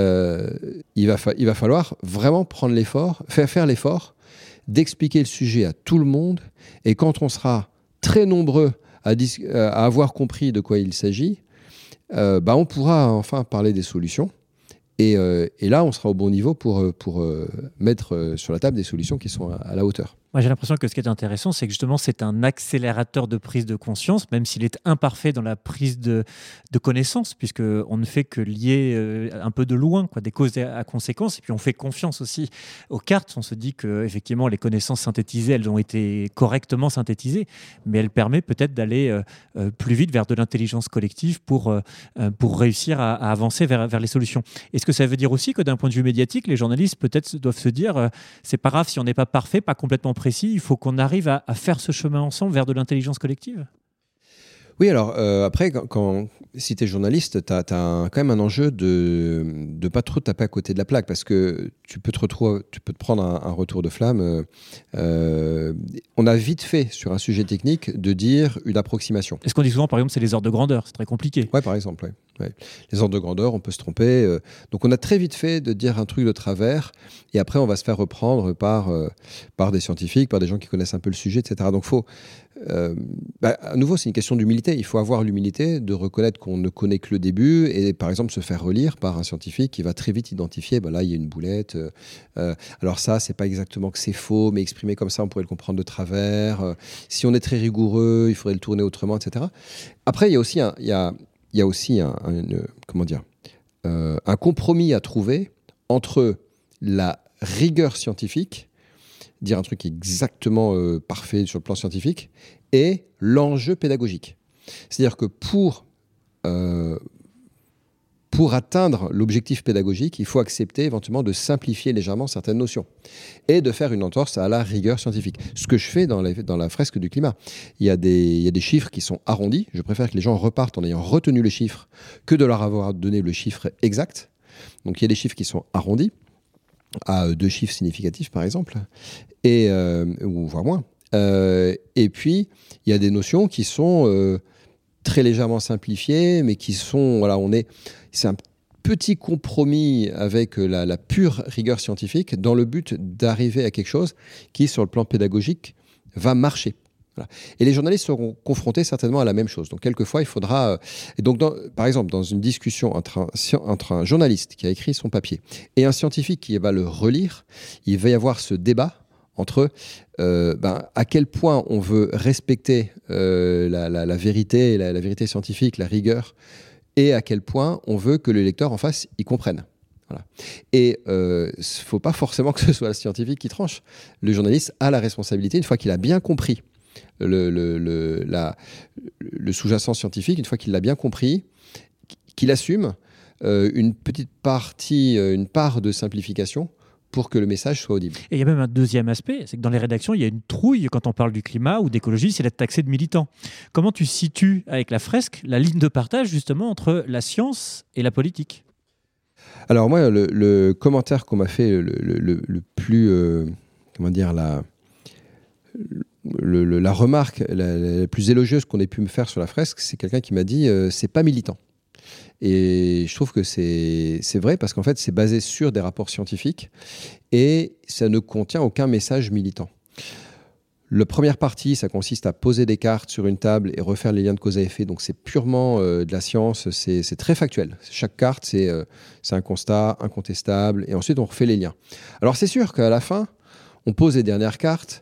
F: Il va falloir vraiment prendre l'effort, faire l'effort d'expliquer le sujet à tout le monde, et quand on sera très nombreux à avoir compris de quoi il s'agit, on pourra enfin parler des solutions, et là on sera au bon niveau pour mettre sur la table des solutions qui sont à la hauteur.
E: Moi, j'ai l'impression que ce qui est intéressant, c'est que justement, c'est un accélérateur de prise de conscience, même s'il est imparfait dans la prise de connaissance, puisqu'on ne fait que lier un peu de loin, des causes à conséquences. Et puis, on fait confiance aussi aux cartes. On se dit qu'effectivement, les connaissances synthétisées, elles ont été correctement synthétisées, mais elles permettent peut-être d'aller plus vite vers de l'intelligence collective pour réussir à avancer vers les solutions. Est-ce que ça veut dire aussi que d'un point de vue médiatique, les journalistes peut-être doivent se dire c'est pas grave si on n'est pas parfait, pas complètement précis, il faut qu'on arrive à faire ce chemin ensemble vers de l'intelligence collective?
F: Oui, alors après, si tu es journaliste, tu as quand même un enjeu de ne pas trop taper à côté de la plaque, parce que tu peux te prendre un retour de flamme. On a vite fait, sur un sujet technique, de dire une approximation.
E: Est-ce qu'on dit souvent, par exemple, c'est les ordres de grandeur? C'est très compliqué.
F: Oui, par exemple, ouais. Ouais. Les ordres de grandeur, on peut se tromper. Donc on a très vite fait de dire un truc de travers, et après on va se faire reprendre par des scientifiques, par des gens qui connaissent un peu le sujet, etc. Donc à nouveau, c'est une question d'humilité. Il faut avoir l'humilité de reconnaître qu'on ne connaît que le début, et par exemple se faire relire par un scientifique qui va très vite identifier, là il y a une boulette, alors ça c'est pas exactement que c'est faux, mais exprimé comme ça on pourrait le comprendre de travers, si on est très rigoureux il faudrait le tourner autrement, etc. Après il y a aussi un compromis à trouver entre la rigueur scientifique, dire un truc exactement parfait sur le plan scientifique, et l'enjeu pédagogique. C'est-à-dire que pour atteindre l'objectif pédagogique, il faut accepter éventuellement de simplifier légèrement certaines notions et de faire une entorse à la rigueur scientifique. Ce que je fais dans la fresque du climat. Il y a des chiffres qui sont arrondis. Je préfère que les gens repartent en ayant retenu le chiffre que de leur avoir donné le chiffre exact. Donc il y a des chiffres qui sont arrondis à 2 chiffres significatifs, par exemple, ou voire moins. Et puis, il y a des notions qui sont très légèrement simplifiées, mais qui sont... c'est un petit compromis avec la pure rigueur scientifique dans le but d'arriver à quelque chose qui, sur le plan pédagogique, va marcher. Voilà. Et les journalistes seront confrontés certainement à la même chose. Donc, quelquefois, il faudra... Et donc, par exemple, dans une discussion entre un journaliste qui a écrit son papier et un scientifique qui va le relire, il va y avoir ce débat entre à quel point on veut respecter la vérité, la vérité scientifique, la rigueur, et à quel point on veut que le lecteur en face y comprenne. Voilà. Et il ne faut pas forcément que ce soit le scientifique qui tranche. Le journaliste a la responsabilité, une fois qu'il a bien compris le sous-jacent scientifique, une fois qu'il l'a bien compris, qu'il assume, une petite partie, une part de simplification pour que le message soit audible.
E: Et il y a même un deuxième aspect, c'est que dans les rédactions, il y a une trouille quand on parle du climat ou d'écologie, c'est d'être taxé de militant. Comment tu situes avec la fresque la ligne de partage justement entre la science et la politique ?
F: Alors moi, le commentaire qu'on m'a fait le plus, comment dire, la remarque la plus élogieuse qu'on ait pu me faire sur la fresque, c'est quelqu'un qui m'a dit c'est pas militant. Et je trouve que c'est vrai parce qu'en fait, c'est basé sur des rapports scientifiques et ça ne contient aucun message militant. La première partie, ça consiste à poser des cartes sur une table et refaire les liens de cause à effet. Donc, c'est purement de la science, c'est très factuel. Chaque carte, c'est un constat incontestable et ensuite, on refait les liens. Alors, c'est sûr qu'à la fin, on pose les dernières cartes,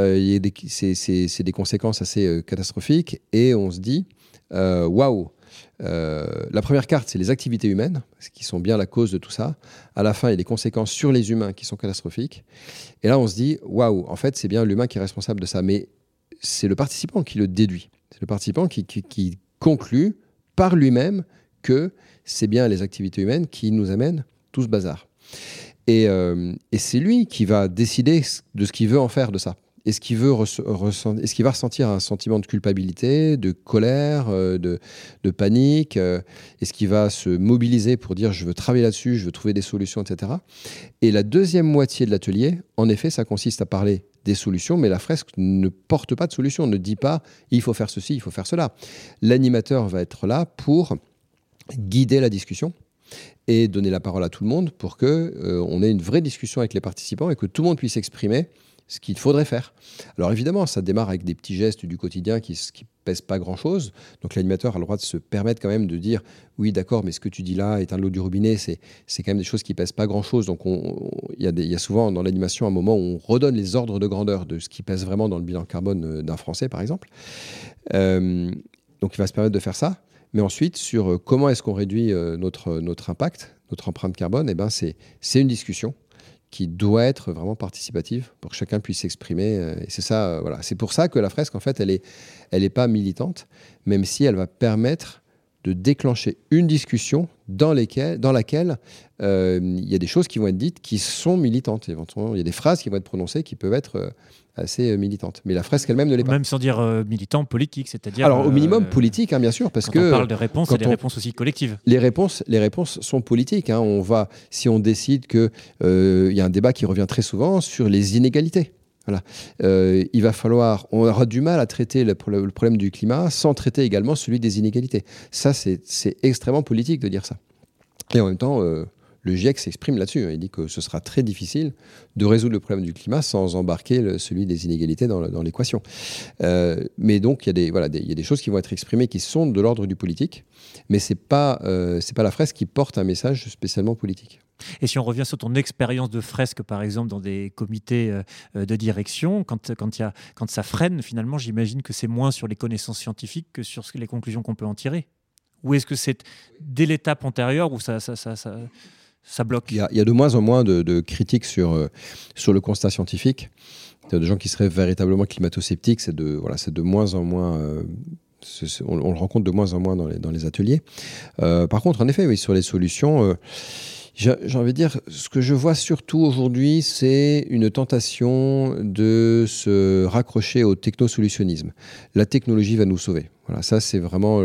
F: c'est des conséquences assez catastrophiques et on se dit waouh. La première carte, c'est les activités humaines, qui sont bien la cause de tout ça. À la fin, il y a les conséquences sur les humains qui sont catastrophiques. Et là, on se dit, waouh, en fait, c'est bien l'humain qui est responsable de ça. Mais c'est le participant qui le déduit. C'est le participant qui conclut par lui-même que c'est bien les activités humaines qui nous amènent tout ce bazar. Et c'est lui qui va décider de ce qu'il veut en faire de ça. Est-ce qu'il va ressentir un sentiment de culpabilité, de colère, de panique? Est-ce qu'il va se mobiliser pour dire je veux travailler là-dessus, je veux trouver des solutions, etc. Et la deuxième moitié de l'atelier, en effet, ça consiste à parler des solutions, mais la fresque ne porte pas de solution, ne dit pas il faut faire ceci, il faut faire cela. L'animateur va être là pour guider la discussion et donner la parole à tout le monde pour qu'on ait une vraie discussion avec les participants et que tout le monde puisse exprimer ce qu'il faudrait faire. Alors évidemment, ça démarre avec des petits gestes du quotidien qui pèsent pas grand-chose. Donc l'animateur a le droit de se permettre quand même de dire « Oui, d'accord, mais ce que tu dis là, éteindre l'eau du robinet, c'est quand même des choses qui pèsent pas grand-chose. » Donc il y a souvent dans l'animation un moment où on redonne les ordres de grandeur de ce qui pèse vraiment dans le bilan carbone d'un Français, par exemple. Donc il va se permettre de faire ça. Mais ensuite, sur comment est-ce qu'on réduit notre impact, notre empreinte carbone, c'est une discussion qui doit être vraiment participative pour que chacun puisse s'exprimer. Et c'est ça, voilà. C'est pour ça que la fresque, en fait, elle est pas militante, même si elle va permettre de déclencher une discussion dans laquelle il y a des choses qui vont être dites qui sont militantes. Éventuellement, il y a des phrases qui vont être prononcées qui peuvent être assez militantes. Mais la fresque elle-même ne l'est pas.
E: Même sans dire militant, politique, c'est-à-dire...
F: Alors, au minimum, politique, bien sûr, parce
E: quand
F: que...
E: on parle de réponses, c'est des réponses aussi collectives.
F: Les réponses sont politiques. Si on décide qu'il y a un débat qui revient très souvent sur les inégalités. Voilà. On aura du mal à traiter le problème du climat sans traiter également celui des inégalités. Ça, c'est extrêmement politique de dire ça. Et en même temps, le GIEC s'exprime là-dessus. Il dit que ce sera très difficile de résoudre le problème du climat sans embarquer celui des inégalités dans l'équation. Mais donc, il y a des choses qui vont être exprimées qui sont de l'ordre du politique, mais c'est pas la fresque qui porte un message spécialement politique.
E: Et si on revient sur ton expérience de fresque, par exemple, dans des comités de direction, quand ça freine, finalement, j'imagine que c'est moins sur les connaissances scientifiques que sur les conclusions qu'on peut en tirer. Ou est-ce que c'est dès l'étape antérieure où ça bloque ?
F: Il y a de moins en moins de critiques sur le constat scientifique. Il y a des gens qui seraient véritablement climato-sceptiques. C'est de moins en moins... on le rencontre de moins en moins dans les ateliers. Par contre, en effet, oui, sur les solutions... j'ai envie de dire, ce que je vois surtout aujourd'hui, c'est une tentation de se raccrocher au technosolutionnisme. La technologie va nous sauver. Voilà, ça, c'est vraiment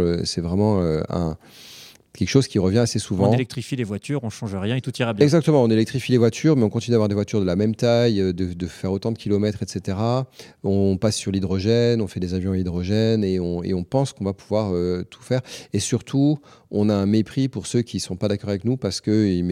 F: quelque chose qui revient assez souvent.
E: On électrifie les voitures, on ne change rien et tout ira bien.
F: Exactement, on électrifie les voitures, mais on continue d'avoir des voitures de la même taille, de faire autant de kilomètres, etc. On passe sur l'hydrogène, on fait des avions à hydrogène et on pense qu'on va pouvoir tout faire. Et surtout, on a un mépris pour ceux qui ne sont pas d'accord avec nous parce que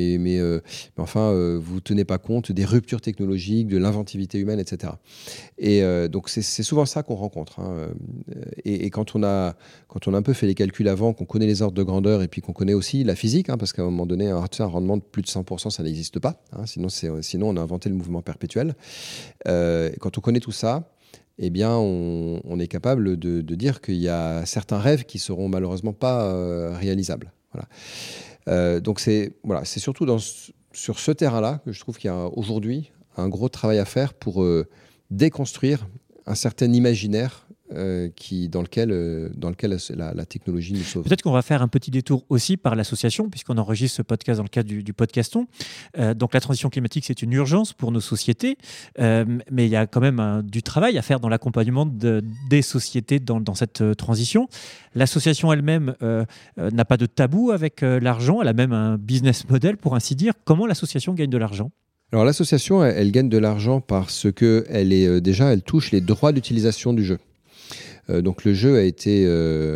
F: vous ne tenez pas compte des ruptures technologiques, de l'inventivité humaine, etc. Et donc, c'est souvent ça qu'on rencontre. Et quand on a un peu fait les calculs avant, qu'on connaît les ordres de grandeur et puis qu'on connaît aussi la physique, parce qu'à un moment donné, un rendement de plus de 100%, ça n'existe pas. Sinon, on a inventé le mouvement perpétuel. Quand on connaît tout ça, eh bien, on est capable de dire qu'il y a certains rêves qui seront malheureusement pas réalisables. Voilà. Donc, c'est surtout sur ce terrain-là que je trouve qu'il y a aujourd'hui un gros travail à faire pour déconstruire un certain imaginaire dans lequel la technologie nous sauve.
E: Peut-être qu'on va faire un petit détour aussi par l'association, puisqu'on enregistre ce podcast dans le cadre du Podcaston. Donc la transition climatique, c'est une urgence pour nos sociétés, mais il y a quand même du travail à faire dans l'accompagnement des sociétés dans cette transition. L'association elle-même n'a pas de tabou avec l'argent, elle a même un business model, pour ainsi dire. Comment l'association gagne de l'argent ?
F: Alors l'association, elle gagne de l'argent parce que elle touche les droits d'utilisation du jeu. Donc le jeu a été...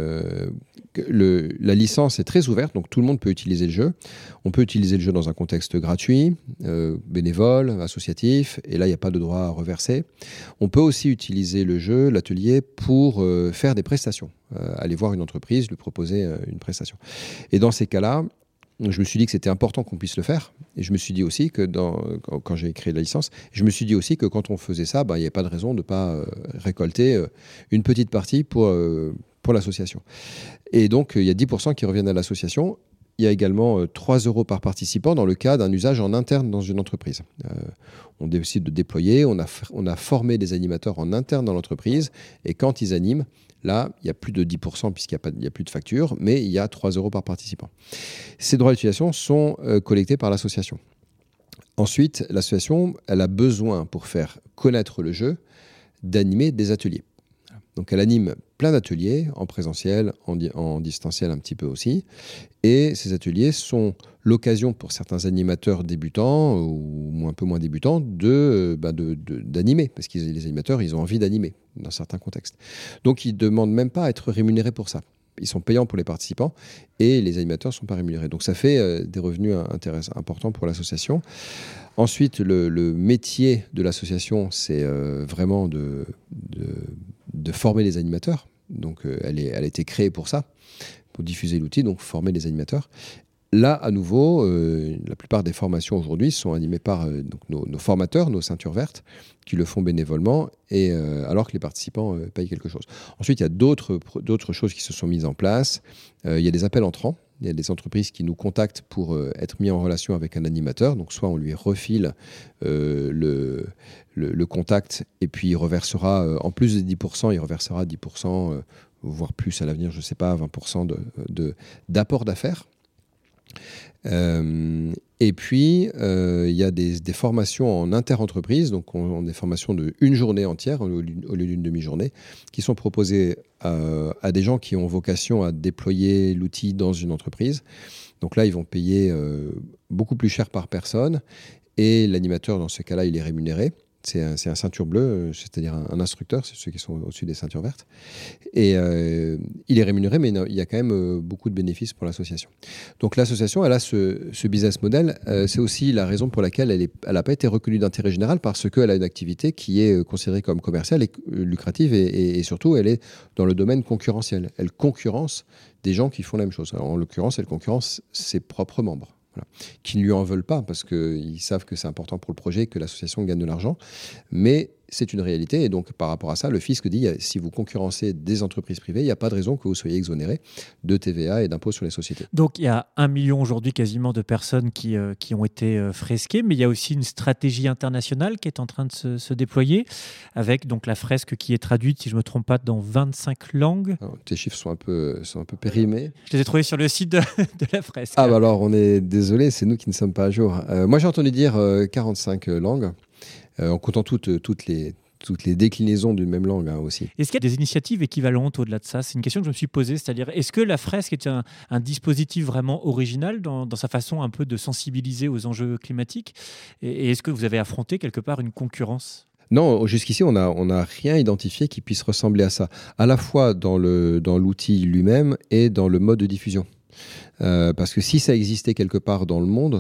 F: la licence est très ouverte, donc tout le monde peut utiliser le jeu. On peut utiliser le jeu dans un contexte gratuit, bénévole, associatif, et là, il n'y a pas de droit à reverser. On peut aussi utiliser le jeu, l'atelier, pour faire des prestations. Aller voir une entreprise, lui proposer une prestation. Et dans ces cas-là, je me suis dit que c'était important qu'on puisse le faire. Et je me suis dit aussi que quand j'ai créé la licence, je me suis dit aussi que quand on faisait ça, il n'y avait pas de raison de ne pas récolter une petite partie pour l'association. Et donc, il y a 10% qui reviennent à l'association. Il y a également 3 € par participant dans le cas d'un usage en interne dans une entreprise. On décide de déployer, on a formé des animateurs en interne dans l'entreprise, et quand ils animent, là, il y a plus de 10% puisqu'il n'y a plus de facture, mais il y a 3 € par participant. Ces droits d'utilisation sont collectés par l'association. Ensuite, l'association, elle a besoin, pour faire connaître le jeu, d'animer des ateliers. Donc elle anime plein d'ateliers, en présentiel, en distanciel un petit peu aussi. Et ces ateliers sont l'occasion pour certains animateurs débutants ou un peu moins débutants d'animer. Parce que les animateurs, ils ont envie d'animer dans certains contextes. Donc ils ne demandent même pas à être rémunérés pour ça. Ils sont payants pour les participants et les animateurs ne sont pas rémunérés. Donc ça fait des revenus importants pour l'association. Ensuite, le métier de l'association, c'est vraiment de former les animateurs. Donc elle a été créée pour ça, pour diffuser l'outil, donc former les animateurs. Là, à nouveau, la plupart des formations aujourd'hui sont animées par nos formateurs, nos ceintures vertes, qui le font bénévolement, et alors que les participants payent quelque chose. Ensuite, il y a d'autres choses qui se sont mises en place. Il y a des appels entrants. Il y a des entreprises qui nous contactent pour être mis en relation avec un animateur. Donc, soit on lui refile le contact, et puis il reversera, en plus des 10%, il reversera 10%, voire plus à l'avenir, je ne sais pas, 20% d'apport d'affaires. Et puis, il y a des formations en inter-entreprise, donc on a des formations d'une journée entière au lieu d'une demi-journée, qui sont proposées à des gens qui ont vocation à déployer l'outil dans une entreprise. Donc là, ils vont payer beaucoup plus cher par personne, et l'animateur, dans ce cas-là, il est rémunéré. C'est un ceinture bleue, c'est-à-dire un instructeur, c'est ceux qui sont au-dessus des ceintures vertes. Et il est rémunéré, mais il y a quand même beaucoup de bénéfices pour l'association. Donc l'association, elle a ce business model. C'est aussi la raison pour laquelle elle n'a pas été reconnue d'intérêt général, parce qu'elle a une activité qui est considérée comme commerciale et lucrative, et surtout, elle est dans le domaine concurrentiel. Elle concurrence des gens qui font la même chose. Alors, en l'occurrence, elle concurrence ses propres membres. Voilà. Qui ne lui en veulent pas parce qu'ils savent que c'est important pour le projet, que l'association gagne de l'argent. Mais c'est une réalité, et donc par rapport à ça, le fisc dit si vous concurrencez des entreprises privées, il n'y a pas de raison que vous soyez exonéré de TVA et d'impôts sur les sociétés.
E: Donc il y a 1 million aujourd'hui quasiment de personnes qui ont été fresquées, mais il y a aussi une stratégie internationale qui est en train de se déployer, avec donc la fresque qui est traduite, si je ne me trompe pas, dans 25 langues.
F: Alors, tes chiffres sont un peu périmés.
E: Je les ai trouvés sur le site de la fresque.
F: Ah bah alors on est désolé, c'est nous qui ne sommes pas à jour. Moi j'ai entendu dire 45 langues. En comptant toutes les déclinaisons d'une même langue aussi.
E: Est-ce qu'il y a des initiatives équivalentes au-delà de ça ? C'est une question que je me suis posée, c'est-à-dire est-ce que la fresque est un dispositif vraiment original dans sa façon un peu de sensibiliser aux enjeux climatiques ? Et est-ce que vous avez affronté quelque part une concurrence ?
F: Non, jusqu'ici, on n'a rien identifié qui puisse ressembler à ça, à la fois dans l'outil lui-même et dans le mode de diffusion. Parce que si ça existait quelque part dans le monde,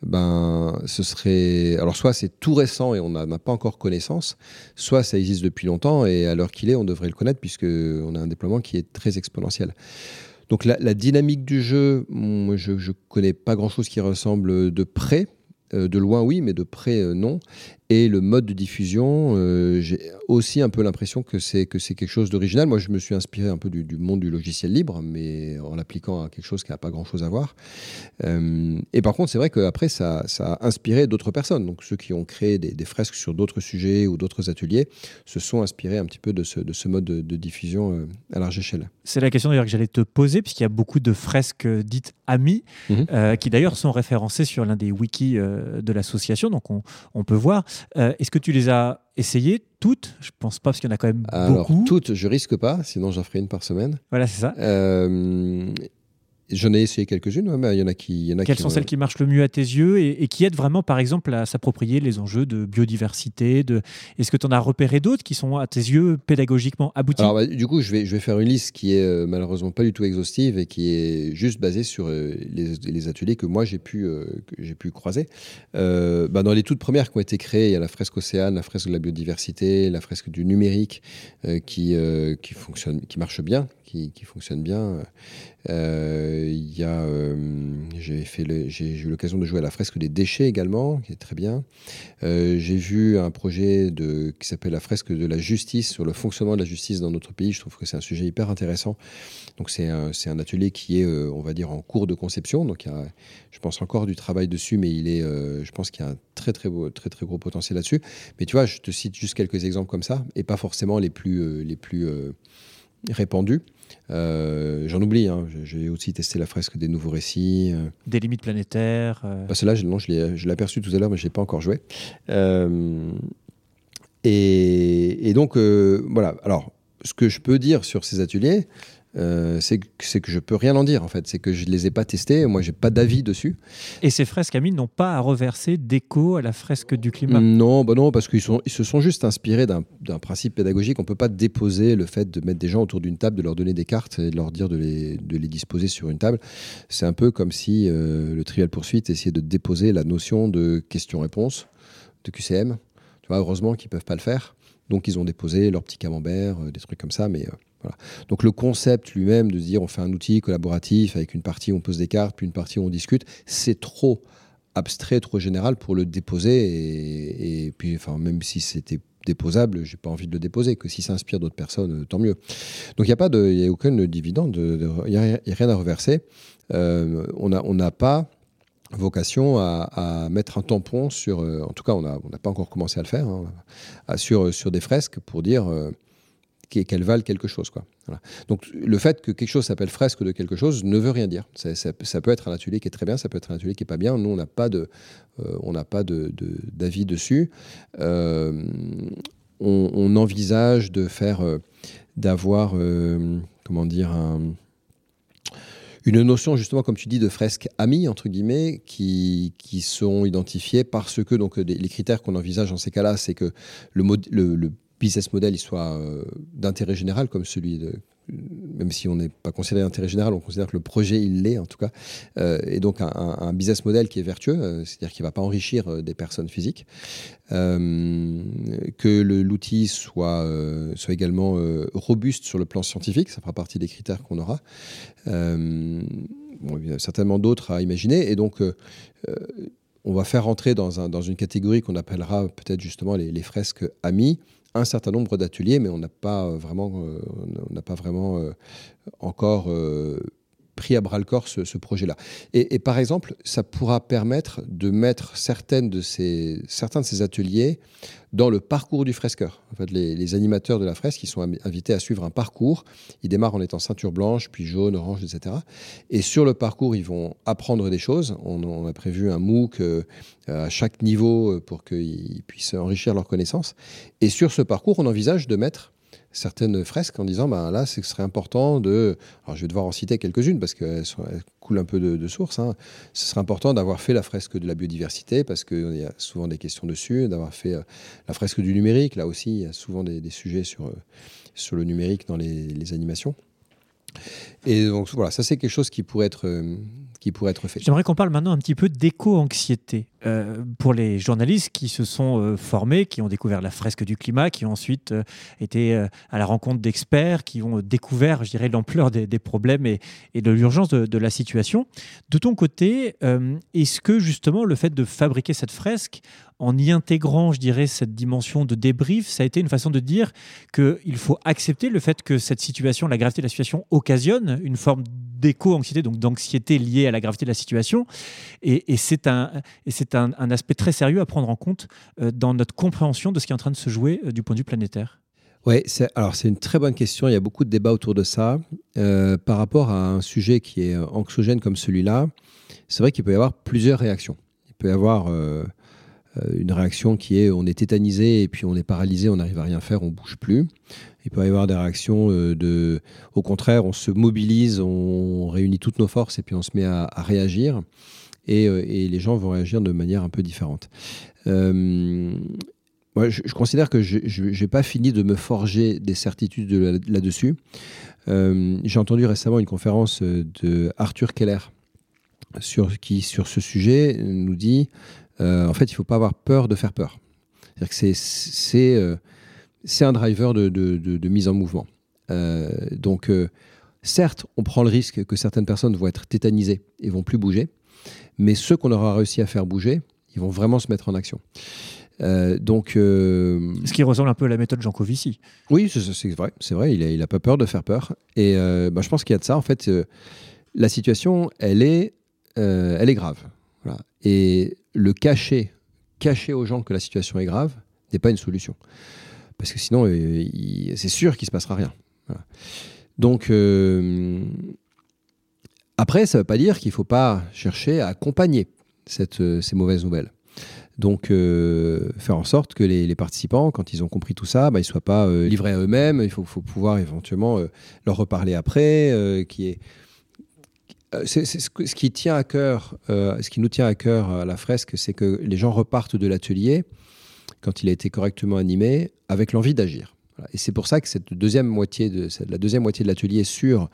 F: ce serait... Alors soit c'est tout récent et on n'en a pas encore connaissance, soit ça existe depuis longtemps et à l'heure qu'il est, on devrait le connaître puisqu'on a un déploiement qui est très exponentiel. Donc la dynamique du jeu, je ne connais pas grand-chose qui ressemble de près. De loin, oui, mais de près, non. Et le mode de diffusion, j'ai aussi un peu l'impression que c'est quelque chose d'original. Moi, je me suis inspiré un peu du monde du logiciel libre, mais en l'appliquant à quelque chose qui n'a pas grand-chose à voir. Et par contre, c'est vrai qu'après, ça a inspiré d'autres personnes. Donc, ceux qui ont créé des fresques sur d'autres sujets ou d'autres ateliers se sont inspirés un petit peu de ce mode de diffusion à large échelle.
E: C'est la question d'ailleurs que j'allais te poser, puisqu'il y a beaucoup de fresques dites amies, qui d'ailleurs sont référencées sur l'un des wikis de l'association, donc on peut voir. Est-ce que tu les as essayées toutes? Je ne pense pas, parce qu'il y en a quand même beaucoup.
F: Alors, toutes, je risque pas, sinon j'en ferai une par semaine.
E: Voilà, c'est ça.
F: J'en ai essayé quelques-unes, mais il y en a qui...
E: Quelles sont celles qui marchent le mieux à tes yeux et qui aident vraiment, par exemple, à s'approprier les enjeux de biodiversité Est-ce que tu en as repéré d'autres qui sont, à tes yeux, pédagogiquement aboutis?
F: Alors, du coup, je vais faire une liste qui est malheureusement pas du tout exhaustive et qui est juste basée sur les ateliers que moi j'ai pu croiser. Dans les toutes premières qui ont été créées, il y a la fresque Océane, la fresque de la biodiversité, la fresque du numérique qui marche bien, qui fonctionne bien. J'ai eu l'occasion de jouer à la fresque des déchets également, qui est très bien. J'ai vu un projet qui s'appelle la fresque de la justice, sur le fonctionnement de la justice dans notre pays. Je trouve que c'est un sujet hyper intéressant. Donc c'est un atelier qui est, on va dire, en cours de conception. Donc il y a, je pense, encore du travail dessus, mais je pense qu'il y a un très très gros potentiel là-dessus. Mais tu vois, je te cite juste quelques exemples comme ça, et pas forcément les plus répandus. J'en oublie, hein. J'ai aussi testé la fresque des nouveaux récits.
E: Des limites planétaires.
F: Celle-là, je l'ai aperçue tout à l'heure, mais je ne l'ai pas encore joué. Et donc, voilà. Alors, ce que je peux dire sur ces ateliers, c'est que je ne peux rien en dire, en fait. C'est que je ne les ai pas testés. Moi, je n'ai pas d'avis dessus.
E: Et ces fresques amies n'ont pas à reverser d'écho à la fresque du climat?
F: Non, non, parce qu'ils se sont juste inspirés d'un principe pédagogique. On ne peut pas déposer le fait de mettre des gens autour d'une table, de leur donner des cartes et de leur dire de les disposer sur une table. C'est un peu comme si le Trivial Pursuit essayait de déposer la notion de question-réponse, de QCM. Tu vois, heureusement qu'ils ne peuvent pas le faire. Donc, ils ont déposé leur petit camembert, des trucs comme ça, mais... Voilà. Donc le concept lui-même de se dire on fait un outil collaboratif avec une partie où on pose des cartes, puis une partie où on discute, c'est trop abstrait, trop général pour le déposer. Et puis, enfin, même si c'était déposable, j'ai pas envie de le déposer. Que si ça inspire d'autres personnes, tant mieux. Donc il n'y a aucun dividende, il n'y a rien à reverser. On n'a pas vocation à mettre un tampon sur... en tout cas, on n'a pas encore commencé à le faire, hein, sur des fresques pour dire... qu'elles valent quelque chose, quoi. Voilà. Donc le fait que quelque chose s'appelle fresque de quelque chose ne veut rien dire. Ça peut être un atelier qui est très bien, ça peut être un atelier qui est pas bien. Nous, on n'a pas d'avis dessus. On envisage d'avoir une notion, justement, comme tu dis, de fresques amies, entre guillemets, qui sont identifiées parce que donc, les critères qu'on envisage dans ces cas-là, c'est que le business model il soit d'intérêt général, comme celui de... Même si on n'est pas considéré d'intérêt général, on considère que le projet, il l'est en tout cas. Et donc un business model qui est vertueux, c'est-à-dire qui ne va pas enrichir des personnes physiques. Que l'outil soit également robuste sur le plan scientifique, ça fera partie des critères qu'on aura. Il y a certainement d'autres à imaginer. Et donc... on va faire rentrer dans une catégorie qu'on appellera peut-être justement les fresques amies, un certain nombre d'ateliers, mais on n'a pas vraiment encore pris à bras-le-corps ce projet-là. Et par exemple, ça pourra permettre de mettre certains de ces ateliers dans le parcours du fresqueur. En fait, les animateurs de la fresque, ils sont invités à suivre un parcours. Ils démarrent en étant ceinture blanche, puis jaune, orange, etc. Et sur le parcours, ils vont apprendre des choses. On a prévu un MOOC à chaque niveau pour qu'ils puissent enrichir leurs connaissances. Et sur ce parcours, on envisage de mettre certaines fresques en disant là, ce serait important de... Alors, je vais devoir en citer quelques-unes parce qu'elles coulent un peu de source. Hein. Ce serait important d'avoir fait la fresque de la biodiversité parce qu'il y a souvent des questions dessus, d'avoir fait la fresque du numérique. Là aussi, il y a souvent des sujets sur le numérique dans les animations. Et donc, voilà, ça, c'est quelque chose qui pourrait être qui pourrait être fait.
E: J'aimerais qu'on parle maintenant un petit peu d'éco-anxiété. Pour les journalistes qui se sont formés, qui ont découvert la fresque du climat, qui ont ensuite été à la rencontre d'experts, qui ont découvert, je dirais, l'ampleur des problèmes et de l'urgence de la situation. De ton côté, est-ce que justement le fait de fabriquer cette fresque, en y intégrant, je dirais, cette dimension de débrief, ça a été une façon de dire qu'il faut accepter le fait que cette situation, la gravité de la situation, occasionne une forme d'éco-anxiété, donc d'anxiété liée à la gravité de la situation. Et c'est un aspect très sérieux à prendre en compte dans notre compréhension de ce qui est en train de se jouer du point de vue planétaire.
F: Oui, c'est une très bonne question. Il y a beaucoup de débats autour de ça. Par rapport à un sujet qui est anxiogène comme celui-là, c'est vrai qu'il peut y avoir plusieurs réactions. Il peut y avoir une réaction qui est on est tétanisé et puis on est paralysé, on n'arrive à rien faire, on ne bouge plus. Il peut y avoir des réactions au contraire, on se mobilise, on réunit toutes nos forces et puis on se met à réagir. Et les gens vont réagir de manière un peu différente. Moi, je considère que je n'ai pas fini de me forger des certitudes là-dessus. J'ai entendu récemment une conférence de Arthur Keller qui, sur ce sujet, nous dit en fait, il ne faut pas avoir peur de faire peur. C'est-à-dire que c'est un driver de mise en mouvement. Donc, certes, on prend le risque que certaines personnes vont être tétanisées et ne vont plus bouger, mais ceux qu'on aura réussi à faire bouger, ils vont vraiment se mettre en action.
E: Ce qui ressemble un peu à la méthode Jancovici.
F: Oui, c'est vrai, il n'a pas peur de faire peur. Et je pense qu'il y a de ça. En fait, la situation, elle est grave. Voilà. Et le cacher aux gens que la situation est grave n'est pas une solution. Parce que sinon, c'est sûr qu'il ne se passera rien. Voilà. Donc, après, ça ne veut pas dire qu'il ne faut pas chercher à accompagner ces mauvaises nouvelles. Donc, faire en sorte que les participants, quand ils ont compris tout ça, ils ne soient pas livrés à eux-mêmes. Il faut pouvoir éventuellement leur reparler après. Ce qui tient à cœur, ce qui nous tient à cœur à la fresque, c'est que les gens repartent de l'atelier, quand il a été correctement animé, avec l'envie d'agir. Voilà. Et c'est pour ça que la deuxième moitié de l'atelier sur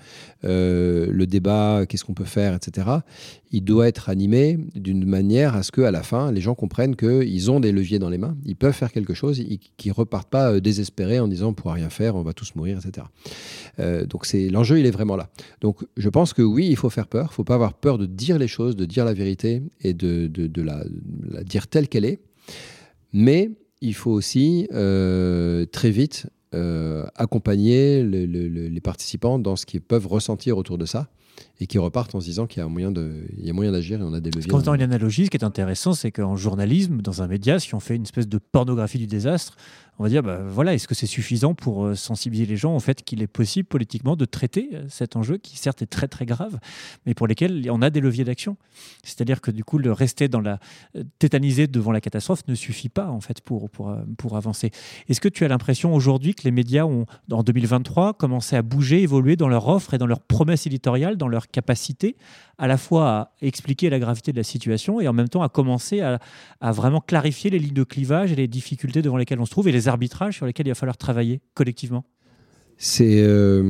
F: le débat, qu'est-ce qu'on peut faire, etc., il doit être animé d'une manière à ce qu'à la fin, les gens comprennent qu'ils ont des leviers dans les mains, ils peuvent faire quelque chose, qu'ils ne repartent pas désespérés en disant on ne pourra rien faire, on va tous mourir, etc. Donc l'enjeu, il est vraiment là. Donc je pense que oui, il faut faire peur, il ne faut pas avoir peur de dire les choses, de dire la vérité et de la dire telle qu'elle est. Mais il faut aussi très vite accompagner les participants dans ce qu'ils peuvent ressentir autour de ça et qui repartent en se disant qu'il y a moyen d'agir et on a des leviers.
E: Quand on a une analogie, ce qui est intéressant, c'est qu'en journalisme, dans un média, si on fait une espèce de pornographie du désastre, on va dire, est-ce que c'est suffisant pour sensibiliser les gens au fait qu'il est possible politiquement de traiter cet enjeu qui certes est très très grave, mais pour lesquels on a des leviers d'action. C'est-à-dire que du coup, le rester tétanisé devant la catastrophe ne suffit pas en fait pour avancer. Est-ce que tu as l'impression aujourd'hui que les médias ont, en 2023, commencé à bouger, évoluer dans leur offre et dans leur promesse éditoriale, dans leur capacité à la fois à expliquer la gravité de la situation et en même temps à commencer à vraiment clarifier les lignes de clivage et les difficultés devant lesquelles on se trouve et les arbitrages sur lesquels il va falloir travailler collectivement?
F: C'est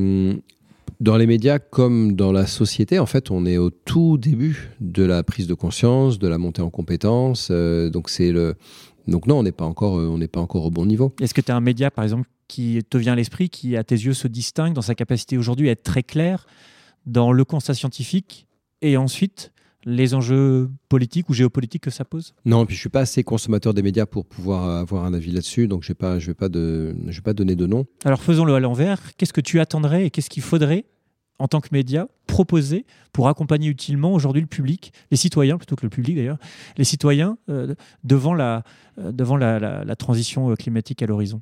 F: dans les médias comme dans la société, en fait, on est au tout début de la prise de conscience, de la montée en compétences. Donc non, on n'est pas encore au bon niveau.
E: Est-ce que tu as un média, par exemple, qui te vient à l'esprit, qui à tes yeux se distingue dans sa capacité aujourd'hui à être très clair dans le constat scientifique et ensuite les enjeux politiques ou géopolitiques que ça pose?
F: Non, puis je suis pas assez consommateur des médias pour pouvoir avoir un avis là-dessus, donc je vais pas donner de nom.
E: Alors faisons-le à l'envers. Qu'est-ce que tu attendrais et qu'est-ce qu'il faudrait en tant que média proposer pour accompagner utilement aujourd'hui le public, les citoyens plutôt que le public d'ailleurs, les citoyens devant la transition climatique à l'horizon?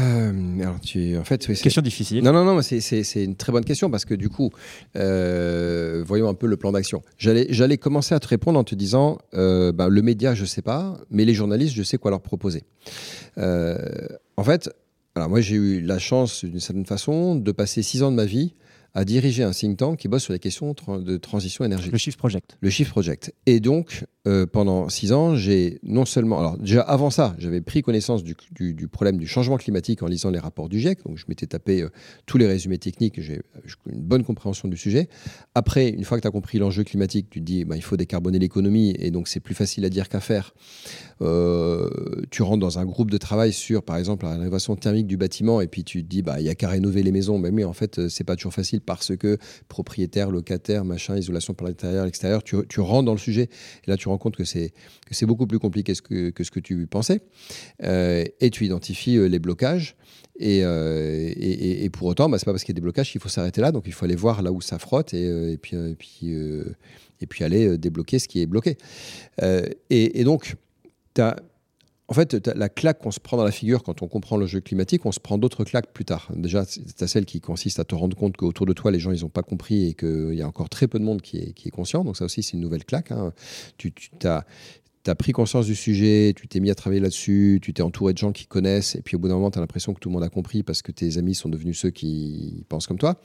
E: Question difficile.
F: Non, c'est une très bonne question parce que du coup, voyons un peu le plan d'action. J'allais commencer à te répondre en te disant, le média, je sais pas, mais les journalistes, je sais quoi leur proposer. En fait, alors moi, j'ai eu la chance, d'une certaine façon, de passer 6 ans de ma vie à diriger un think tank qui bosse sur les questions de transition énergétique.
E: Le Shift Project.
F: Le Shift Project. Et donc, pendant 6 ans, j'ai non seulement... Alors déjà, avant ça, j'avais pris connaissance du problème du changement climatique en lisant les rapports du GIEC. Donc, je m'étais tapé tous les résumés techniques. J'ai une bonne compréhension du sujet. Après, une fois que tu as compris l'enjeu climatique, tu te dis il faut décarboner l'économie. Et donc, c'est plus facile à dire qu'à faire. Tu rentres dans un groupe de travail sur, par exemple, la rénovation thermique du bâtiment. Et puis, tu te dis il n'y a qu'à rénover les maisons. Mais en fait, c'est pas toujours facile parce que propriétaire, locataire, machin, isolation par l'intérieur, l'extérieur, tu rentres dans le sujet. Et là, tu rends compte que c'est beaucoup plus compliqué que ce que tu pensais. Et tu identifies les blocages. Et pour autant, c'est pas parce qu'il y a des blocages qu'il faut s'arrêter là. Donc, il faut aller voir là où ça frotte et puis aller débloquer ce qui est bloqué. Et donc, en fait, la claque qu'on se prend dans la figure quand on comprend le jeu climatique, on se prend d'autres claques plus tard. Déjà, c'est celle qui consiste à te rendre compte qu'autour de toi, les gens, ils n'ont pas compris et qu'il y a encore très peu de monde qui est conscient. Donc ça aussi, c'est une nouvelle claque. Hein. Tu as pris conscience du sujet, tu t'es mis à travailler là-dessus, tu t'es entouré de gens qui connaissent, et puis au bout d'un moment, tu as l'impression que tout le monde a compris parce que tes amis sont devenus ceux qui pensent comme toi.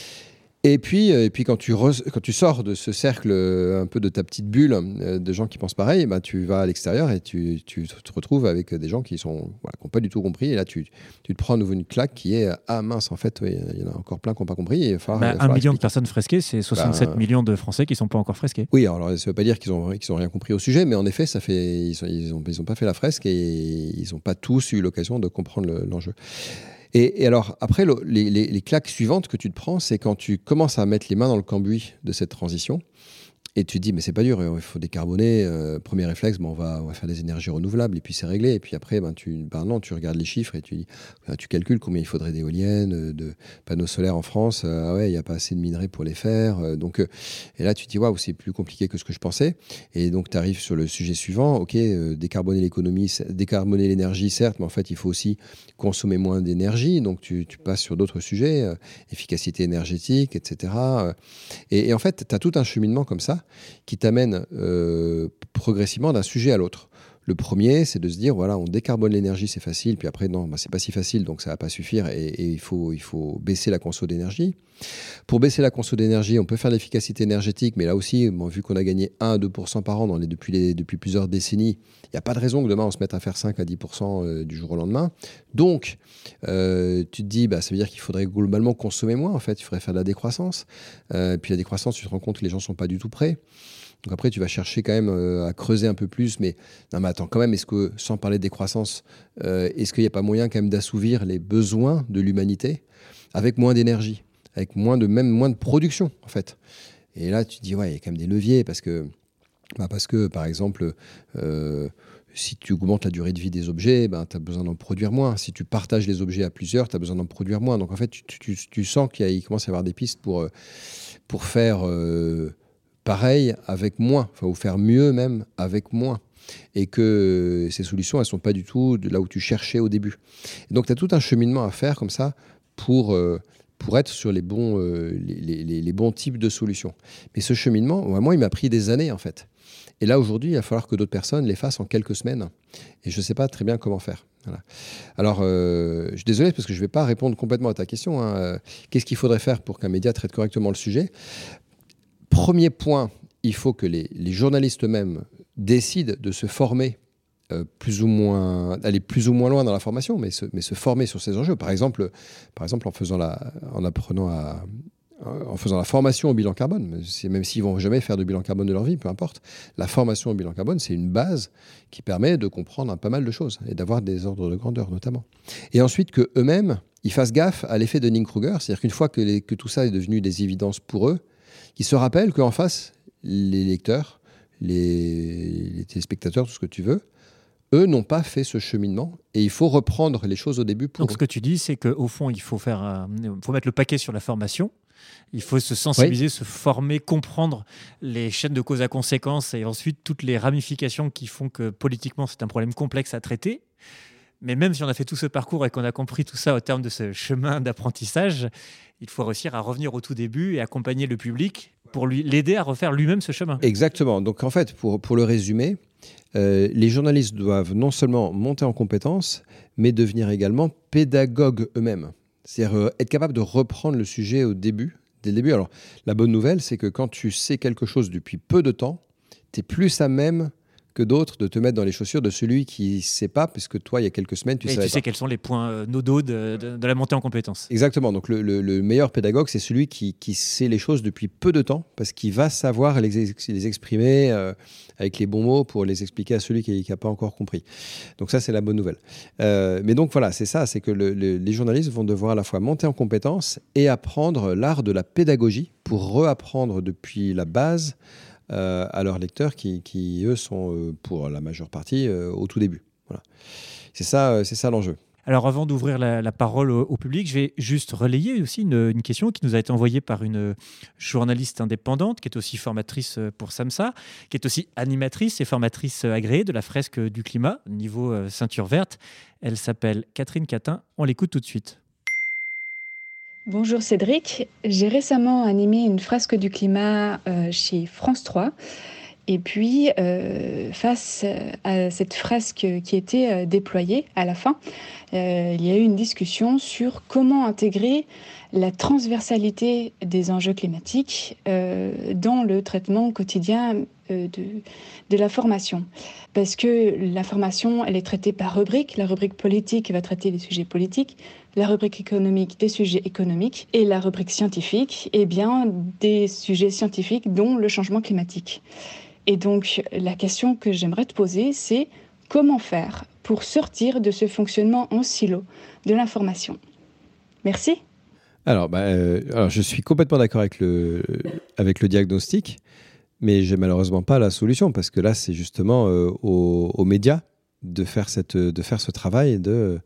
F: Et puis quand tu sors de ce cercle un peu de ta petite bulle de gens qui pensent pareil, tu vas à l'extérieur et tu te retrouves avec des gens qui n'ont pas du tout compris. Et là, tu te prends à nouveau une claque qui est « Ah mince, en fait, il y en a encore plein qui n'ont pas compris. » Il va falloir
E: 1 million
F: expliquer.
E: de personnes fresquées, c'est 67 millions de Français qui ne sont pas encore fresqués.
F: Oui, alors ça ne veut pas dire qu'ils ont rien compris au sujet, mais en effet, ils ont pas fait la fresque et ils n'ont pas tous eu l'occasion de comprendre l'enjeu. Et alors, après, les claques suivantes que tu te prends, c'est quand tu commences à mettre les mains dans le cambouis de cette transition et tu te dis, mais c'est pas dur, il faut décarboner. Premier réflexe, on va faire des énergies renouvelables et puis c'est réglé. Et puis après, tu regardes les chiffres et tu calcules combien il faudrait d'éoliennes, de panneaux solaires en France. Il n'y a pas assez de minerais pour les faire. Et là, tu te dis, waouh, c'est plus compliqué que ce que je pensais. Et donc, tu arrives sur le sujet suivant. OK, décarboner l'économie, décarboner l'énergie, certes, mais en fait, il faut aussi consommer moins d'énergie. Donc, tu passes sur d'autres sujets, efficacité énergétique, etc. Et en fait, tu as tout un cheminement comme ça qui t'amène progressivement d'un sujet à l'autre. Le premier, c'est de se dire, voilà, on décarbone l'énergie, c'est facile, puis après, non, c'est pas si facile, donc ça va pas suffire, et il faut baisser la conso d'énergie. Pour baisser la conso d'énergie, on peut faire l'efficacité énergétique, mais là aussi, vu qu'on a gagné 1 à 2% par an depuis plusieurs décennies, il n'y a pas de raison que demain on se mette à faire 5 à 10% du jour au lendemain. Donc, tu te dis, ça veut dire qu'il faudrait globalement consommer moins, en fait, il faudrait faire de la décroissance. Puis la décroissance, tu te rends compte que les gens ne sont pas du tout prêts. Donc après, tu vas chercher quand même à creuser un peu plus. Mais non, mais attends, quand même, est-ce que, sans parler de décroissance, est-ce qu'il n'y a pas moyen quand même d'assouvir les besoins de l'humanité avec moins d'énergie, avec moins de production, en fait? Et là, tu te dis, il y a quand même des leviers parce que par exemple, si tu augmentes la durée de vie des objets, tu as besoin d'en produire moins. Si tu partages les objets à plusieurs, tu as besoin d'en produire moins. Donc en fait, tu sens qu'il commence à y avoir des pistes pour faire... pareil avec moins, ou faire mieux même avec moins. Et que ces solutions, elles ne sont pas du tout de là où tu cherchais au début. Et donc, tu as tout un cheminement à faire comme ça pour être sur les bons types de solutions. Mais ce cheminement, moi, il m'a pris des années, en fait. Et là, aujourd'hui, il va falloir que d'autres personnes les fassent en quelques semaines. Et je ne sais pas très bien comment faire. Voilà. Alors, je suis désolé parce que je ne vais pas répondre complètement à ta question. Qu'est-ce qu'il faudrait faire pour qu'un média traite correctement le sujet ? Premier point, il faut que les journalistes eux-mêmes décident de se former aller plus ou moins loin dans la formation, mais se former sur ces enjeux. Par exemple en faisant la formation au bilan carbone, même s'ils ne vont jamais faire de bilan carbone de leur vie, peu importe. La formation au bilan carbone, c'est une base qui permet de comprendre pas mal de choses et d'avoir des ordres de grandeur notamment. Et ensuite qu'eux-mêmes, ils fassent gaffe à l'effet de Dunning-Kruger, c'est-à-dire qu'une fois que tout ça est devenu des évidences pour eux, qu'ils se rappellent qu'en face, les lecteurs, les téléspectateurs, tout ce que tu veux, eux n'ont pas fait ce cheminement et il faut reprendre les choses au début pour
E: Donc ce que tu dis, c'est qu'au fond, il faut mettre le paquet sur la formation. Il faut se sensibiliser, se former, comprendre les chaînes de cause à conséquences et ensuite toutes les ramifications qui font que politiquement, c'est un problème complexe à traiter. Mais même si on a fait tout ce parcours et qu'on a compris tout ça au terme de ce chemin d'apprentissage, il faut réussir à revenir au tout début et accompagner le public pour l'aider à refaire lui-même ce chemin.
F: Exactement. Donc en fait, pour le résumer, les journalistes doivent non seulement monter en compétences, mais devenir également pédagogues eux-mêmes. C'est-à-dire être capable de reprendre le sujet au début, dès le début. Alors, la bonne nouvelle, c'est que quand tu sais quelque chose depuis peu de temps, tu es plus à même que d'autres de te mettre dans les chaussures de celui qui ne sait pas, puisque toi, il y a quelques semaines, tu savais pas.
E: Tu sais quels sont les points nodaux de la montée en compétences.
F: Exactement. Donc, le meilleur pédagogue, c'est celui qui sait les choses depuis peu de temps, parce qu'il va savoir les exprimer avec les bons mots pour les expliquer à celui qui n'a pas encore compris. Donc ça, c'est la bonne nouvelle. Mais donc voilà, c'est ça, c'est que les journalistes vont devoir à la fois monter en compétences et apprendre l'art de la pédagogie pour reapprendre depuis la base à leurs lecteurs qui eux, sont pour la majeure partie au tout début. Voilà. C'est ça l'enjeu.
E: Alors avant d'ouvrir la parole au public, je vais juste relayer aussi une question qui nous a été envoyée par une journaliste indépendante qui est aussi formatrice pour SAMSA, qui est aussi animatrice et formatrice agréée de la fresque du climat, niveau ceinture verte. Elle s'appelle Catherine Catin. On l'écoute tout de suite.
G: Bonjour Cédric, j'ai récemment animé une fresque du climat chez France 3. Et puis, face à cette fresque qui était déployée à la fin, il y a eu une discussion sur comment intégrer la transversalité des enjeux climatiques dans le traitement quotidien de la formation. Parce que la formation, elle est traitée par rubrique. La rubrique politique va traiter des sujets politiques, la rubrique économique des sujets économiques et la rubrique scientifique, des sujets scientifiques dont le changement climatique. Et donc, la question que j'aimerais te poser, c'est comment faire pour sortir de ce fonctionnement en silo de l'information ? Merci.
F: Alors, je suis complètement d'accord avec le diagnostic, mais j'ai malheureusement pas la solution, parce que là, c'est justement aux médias de faire ce travail de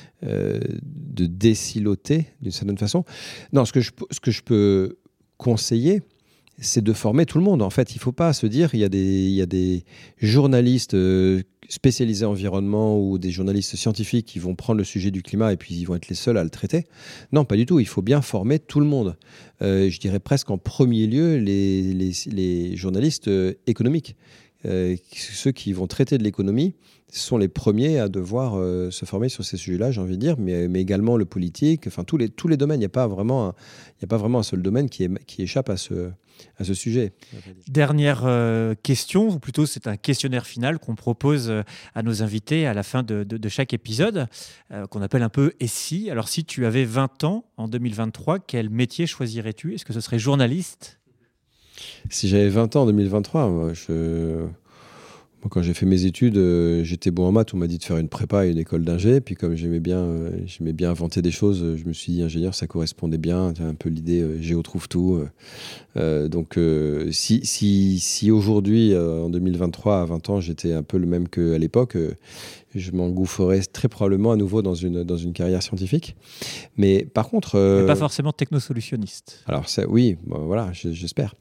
F: désiloter d'une certaine façon. Non, ce que je peux conseiller, c'est de former tout le monde. En fait, il ne faut pas se dire il y a des journalistes spécialisés environnement ou des journalistes scientifiques qui vont prendre le sujet du climat et puis ils vont être les seuls à le traiter. Non, pas du tout. Il faut bien former tout le monde. Je dirais presque en premier lieu les journalistes économiques. Ceux qui vont traiter de l'économie sont les premiers à devoir se former sur ces sujets-là, j'ai envie de dire, mais également le politique, enfin tous les domaines. Il n'y a pas vraiment un seul domaine qui échappe à ce sujet.
E: Dernière question, ou plutôt c'est un questionnaire final qu'on propose à nos invités à la fin de chaque épisode, qu'on appelle un peu « Et si ?» Alors si tu avais 20 ans en 2023, quel métier choisirais-tu ? Est-ce que ce serait journaliste ?
F: Si j'avais 20 ans en 2023, moi, quand j'ai fait mes études, j'étais bon en maths. On m'a dit de faire une prépa et une école d'ingé. Puis comme j'aimais bien inventer des choses, je me suis dit ingénieur, ça correspondait bien. C'est un peu l'idée Géo trouve tout. Donc si aujourd'hui, en 2023, à 20 ans, j'étais un peu le même qu'à l'époque, je m'engouffrerais très probablement à nouveau dans une carrière scientifique. Mais par contre...
E: Mais pas forcément technosolutionniste.
F: Alors ça, oui, voilà, j'espère.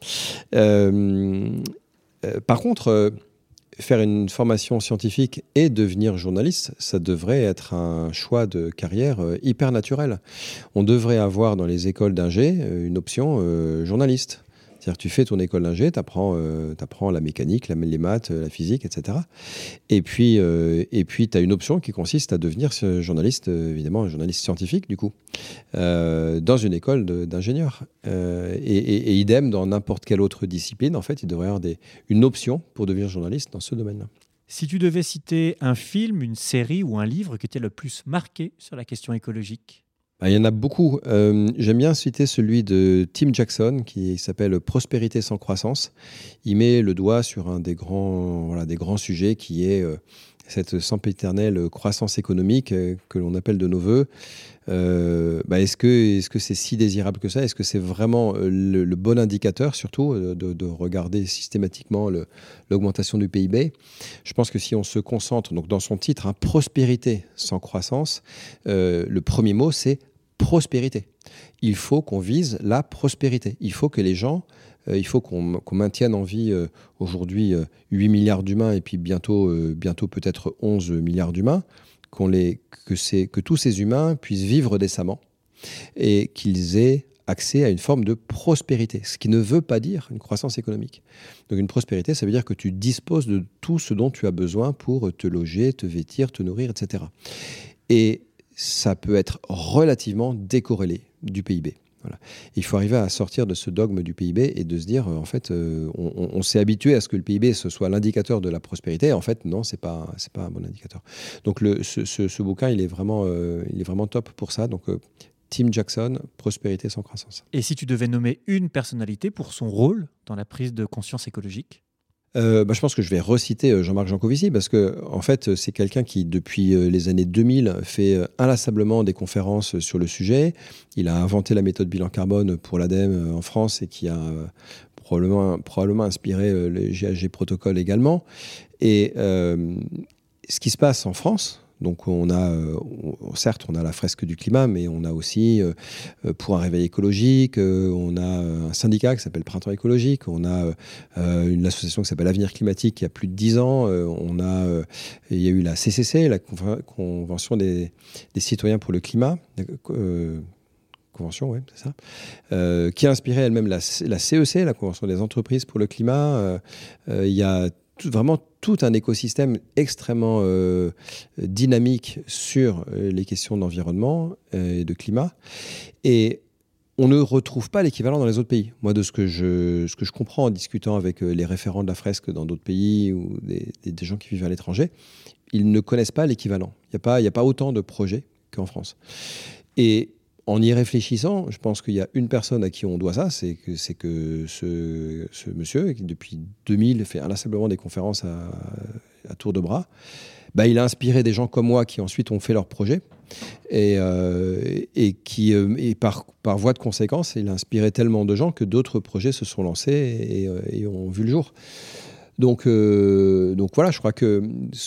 F: Par contre... faire une formation scientifique et devenir journaliste, ça devrait être un choix de carrière hyper naturel. On devrait avoir dans les écoles d'ingé une option journaliste. C'est-à-dire que tu fais ton école d'ingé, tu apprends la mécanique, les maths, la physique, etc. Et puis tu as une option qui consiste à devenir journaliste, évidemment, un journaliste scientifique, du coup, dans une école d'ingénieurs. Et idem dans n'importe quelle autre discipline, en fait, il devrait y avoir une option pour devenir journaliste dans ce domaine-là.
E: Si tu devais citer un film, une série ou un livre qui t'ait le plus marqué sur la question écologique ?
F: Il y en a beaucoup. J'aime bien citer celui de Tim Jackson qui s'appelle « Prospérité sans croissance ». Il met le doigt sur un des grands sujets qui est cette sempiternelle croissance économique que l'on appelle de nos voeux. Est-ce que c'est si désirable que ça ? Est-ce que c'est vraiment le bon indicateur, surtout, de regarder systématiquement l'augmentation du PIB ? Je pense que si on se concentre, donc dans son titre, prospérité sans croissance, le premier mot, c'est prospérité. Il faut qu'on vise la prospérité. Il faut que les gens... il faut qu'on maintienne en vie aujourd'hui 8 milliards d'humains et puis bientôt peut-être 11 milliards d'humains, que tous ces humains puissent vivre décemment et qu'ils aient accès à une forme de prospérité, ce qui ne veut pas dire une croissance économique. Donc une prospérité, ça veut dire que tu disposes de tout ce dont tu as besoin pour te loger, te vêtir, te nourrir, etc. Et ça peut être relativement décorrélé du PIB. Voilà. Il faut arriver à sortir de ce dogme du PIB et de se dire, en fait, on s'est habitué à ce que le PIB ce soit l'indicateur de la prospérité. En fait, non, c'est pas un bon indicateur. Donc ce bouquin, il est vraiment top pour ça. Donc Tim Jackson, Prospérité sans croissance.
E: Et si tu devais nommer une personnalité pour son rôle dans la prise de conscience écologique?
F: Je pense que je vais reciter Jean-Marc Jancovici parce que en fait, c'est quelqu'un qui, depuis les années 2000, fait inlassablement des conférences sur le sujet. Il a inventé la méthode bilan carbone pour l'ADEME en France et qui a probablement inspiré le GHG Protocol également. Et ce qui se passe en France, donc certes, on a la fresque du climat, mais on a aussi, pour un réveil écologique, on a un syndicat qui s'appelle Printemps écologique, on a une association qui s'appelle Avenir climatique qui a plus de 10 ans, il y a eu la CCC, la Convention des citoyens pour le climat, convention, oui, c'est ça, qui a inspiré elle-même la CEC, la Convention des entreprises pour le climat. Il y a vraiment tout un écosystème extrêmement dynamique sur les questions d'environnement et de climat. Et on ne retrouve pas l'équivalent dans les autres pays. Moi, de ce que je comprends en discutant avec les référents de la fresque dans d'autres pays ou des gens qui vivent à l'étranger, ils ne connaissent pas l'équivalent. Il n'y a pas autant de projets qu'en France. Et en y réfléchissant, je pense qu'il y a une personne à qui on doit ça, c'est que ce monsieur, qui depuis 2000 fait inlassablement des conférences à tour de bras, il a inspiré des gens comme moi qui ensuite ont fait leur projet et par voie de conséquence, il a inspiré tellement de gens que d'autres projets se sont lancés et ont vu le jour. Donc voilà, je crois que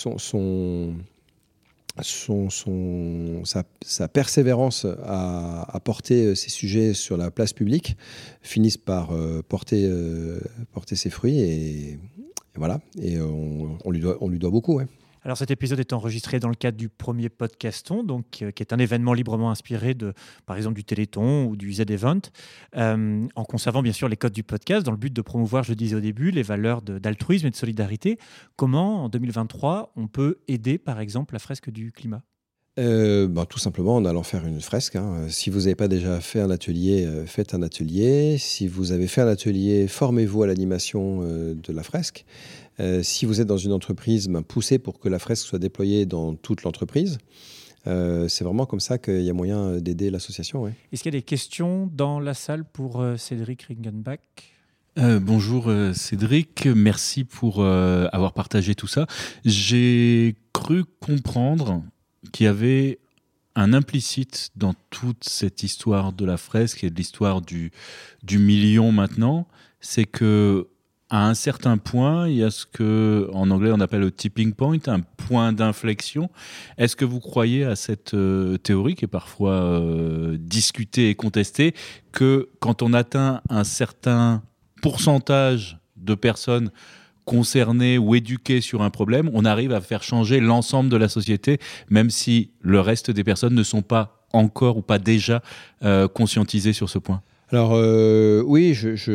F: sa persévérance à porter ces sujets sur la place publique finissent par porter ses fruits et voilà. Et on lui doit beaucoup. Ouais.
E: Alors cet épisode est enregistré dans le cadre du premier Podcaston, donc, qui est un événement librement inspiré par exemple du Téléthon ou du Z-Event, en conservant bien sûr les codes du podcast dans le but de promouvoir, je le disais au début, les valeurs d'altruisme et de solidarité. Comment, en 2023, on peut aider par exemple la fresque du climat ?
F: Tout simplement en allant faire une fresque. Si vous n'avez pas déjà fait un atelier, faites un atelier. Si vous avez fait un atelier, formez-vous à l'animation de la fresque. Si vous êtes dans une entreprise, poussez pour que la fresque soit déployée dans toute l'entreprise. C'est vraiment comme ça qu'il y a moyen d'aider l'association. Ouais.
E: Est-ce qu'il y a des questions dans la salle pour Cédric Ringenbach ?
H: Bonjour Cédric, merci pour avoir partagé tout ça. J'ai cru comprendre qu'il y avait un implicite dans toute cette histoire de la fresque et de l'histoire du million maintenant, c'est que à un certain point, il y a ce que en anglais on appelle le tipping point, un point d'inflexion. Est-ce que vous croyez à cette théorie qui est parfois discutée et contestée, que quand on atteint un certain pourcentage de personnes concernées ou éduquées sur un problème, on arrive à faire changer l'ensemble de la société, même si le reste des personnes ne sont pas encore ou pas déjà conscientisées sur ce point?
F: Alors oui,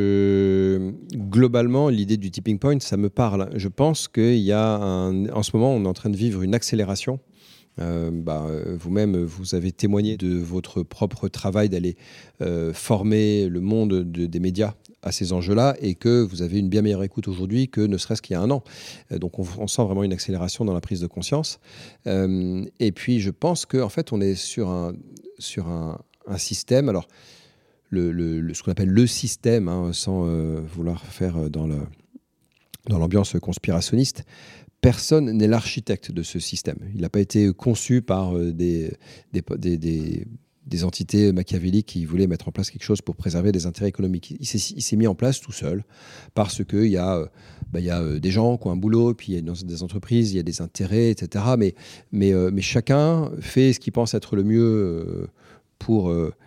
F: globalement, l'idée du tipping point, ça me parle. Je pense qu'il y a en ce moment, on est en train de vivre une accélération. Vous-même, vous avez témoigné de votre propre travail d'aller former le monde des médias à ces enjeux-là et que vous avez une bien meilleure écoute aujourd'hui que ne serait-ce qu'il y a un an. Donc on sent vraiment une accélération dans la prise de conscience. Et puis je pense qu'en fait, on est sur un système... Alors, ce qu'on appelle le système, sans vouloir faire dans l'ambiance conspirationniste, personne n'est l'architecte de ce système. Il n'a pas été conçu par des entités machiavéliques qui voulaient mettre en place quelque chose pour préserver des intérêts économiques. Il s'est mis en place tout seul parce qu'il y a des gens qui ont un boulot, puis il y a des entreprises, il y a des intérêts, etc. Mais chacun fait ce qu'il pense être le mieux pour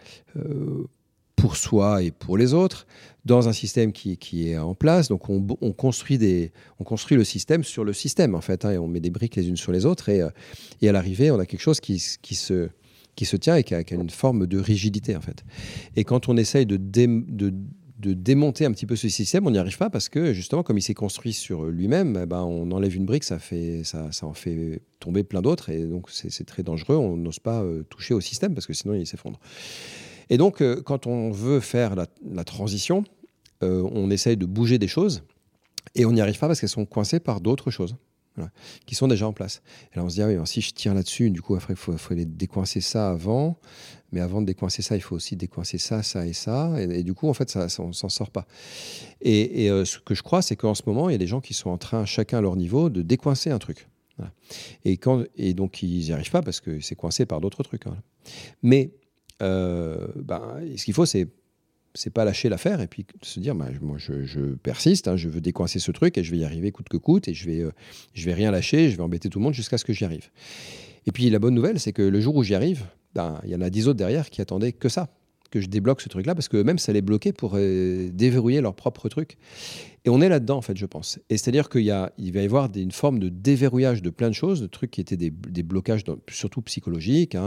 F: soi et pour les autres, dans un système qui est en place. Donc on construit le système sur le système, en fait, et on met des briques les unes sur les autres, et à l'arrivée, on a quelque chose qui se tient et qui a une forme de rigidité, en fait. Et quand on essaye de démonter un petit peu ce système, on n'y arrive pas parce que, justement, comme il s'est construit sur lui-même, on enlève une brique, ça en fait tomber plein d'autres, et donc c'est très dangereux. On n'ose pas toucher au système parce que sinon il s'effondre. Et donc, quand on veut faire la transition, on essaye de bouger des choses et on n'y arrive pas parce qu'elles sont coincées par d'autres choses. Voilà, qui sont déjà en place. Et là, on se dit, ah oui, si je tire là-dessus, du coup, après, il faut décoincer ça avant. Mais avant de décoincer ça, il faut aussi décoincer ça, ça et ça. Et du coup, en fait, on ne s'en sort pas. Et ce que je crois, c'est qu'en ce moment, il y a des gens qui sont en train, chacun à leur niveau, de décoincer un truc. Voilà. Et donc, ils n'y arrivent pas parce que c'est coincé par d'autres trucs. Voilà. Mais ce qu'il faut, c'est pas lâcher l'affaire et puis se dire moi je persiste, je veux décoincer ce truc et je vais y arriver coûte que coûte et je vais rien lâcher, je vais embêter tout le monde jusqu'à ce que j'y arrive. Et puis la bonne nouvelle, c'est que le jour où j'y arrive, il y en a 10 autres derrière qui attendaient que ça, que je débloque ce truc-là, parce qu'eux-mêmes ça les bloquait pour déverrouiller leur propre truc. Et on est là-dedans en fait, je pense. Et c'est-à-dire qu'il va y avoir une forme de déverrouillage de plein de choses, de trucs qui étaient des blocages surtout psychologiques,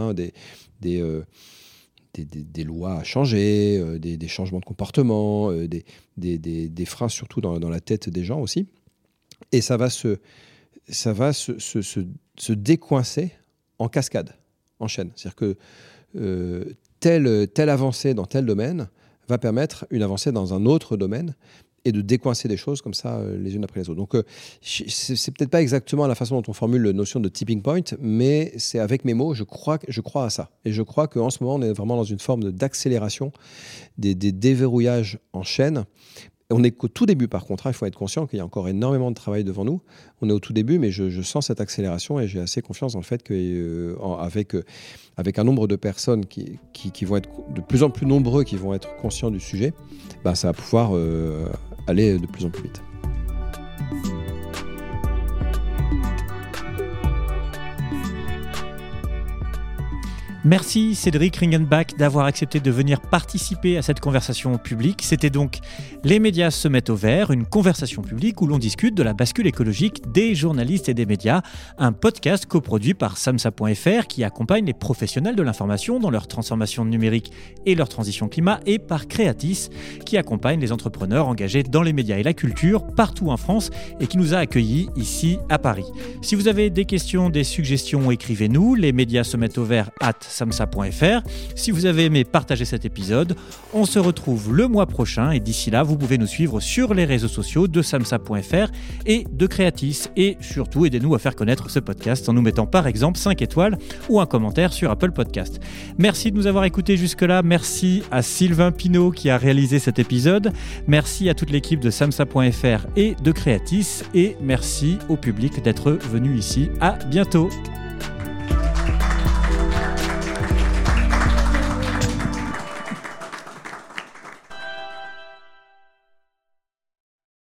F: des lois à changer, des changements de comportement, des freins surtout dans la tête des gens aussi. Et ça va se décoincer en cascade, en chaîne. C'est-à-dire que telle avancée dans tel domaine va permettre une avancée dans un autre domaine et de décoincer des choses comme ça les unes après les autres. Donc c'est peut-être pas exactement la façon dont on formule la notion de tipping point, mais c'est avec mes mots, je crois à ça. Et je crois qu'en ce moment, on est vraiment dans une forme d'accélération des déverrouillages en chaîne. On est qu'au tout début par contre, il faut être conscient qu'il y a encore énormément de travail devant nous. On est au tout début, mais je sens cette accélération et j'ai assez confiance dans le fait qu'avec un nombre de personnes qui vont être de plus en plus nombreux, qui vont être conscients du sujet, ça va pouvoir aller de plus en plus vite.
E: Merci Cédric Ringenbach d'avoir accepté de venir participer à cette conversation publique. C'était donc Les médias se mettent au vert, une conversation publique où l'on discute de la bascule écologique des journalistes et des médias, un podcast coproduit par samsa.fr qui accompagne les professionnels de l'information dans leur transformation numérique et leur transition climat, et par Creatis qui accompagne les entrepreneurs engagés dans les médias et la culture partout en France et qui nous a accueillis ici à Paris. Si vous avez des questions, des suggestions, écrivez-nous, les médias se mettent au vert @samsa.fr. Si vous avez aimé partager cet épisode, on se retrouve le mois prochain et d'ici là, vous pouvez nous suivre sur les réseaux sociaux de samsa.fr et de Creatis. Et surtout, aidez-nous à faire connaître ce podcast en nous mettant par exemple 5 étoiles ou un commentaire sur Apple Podcast. Merci de nous avoir écoutés jusque-là. Merci à Sylvain Pinault qui a réalisé cet épisode. Merci à toute l'équipe de samsa.fr et de Creatis. Et merci au public d'être venu ici. À bientôt.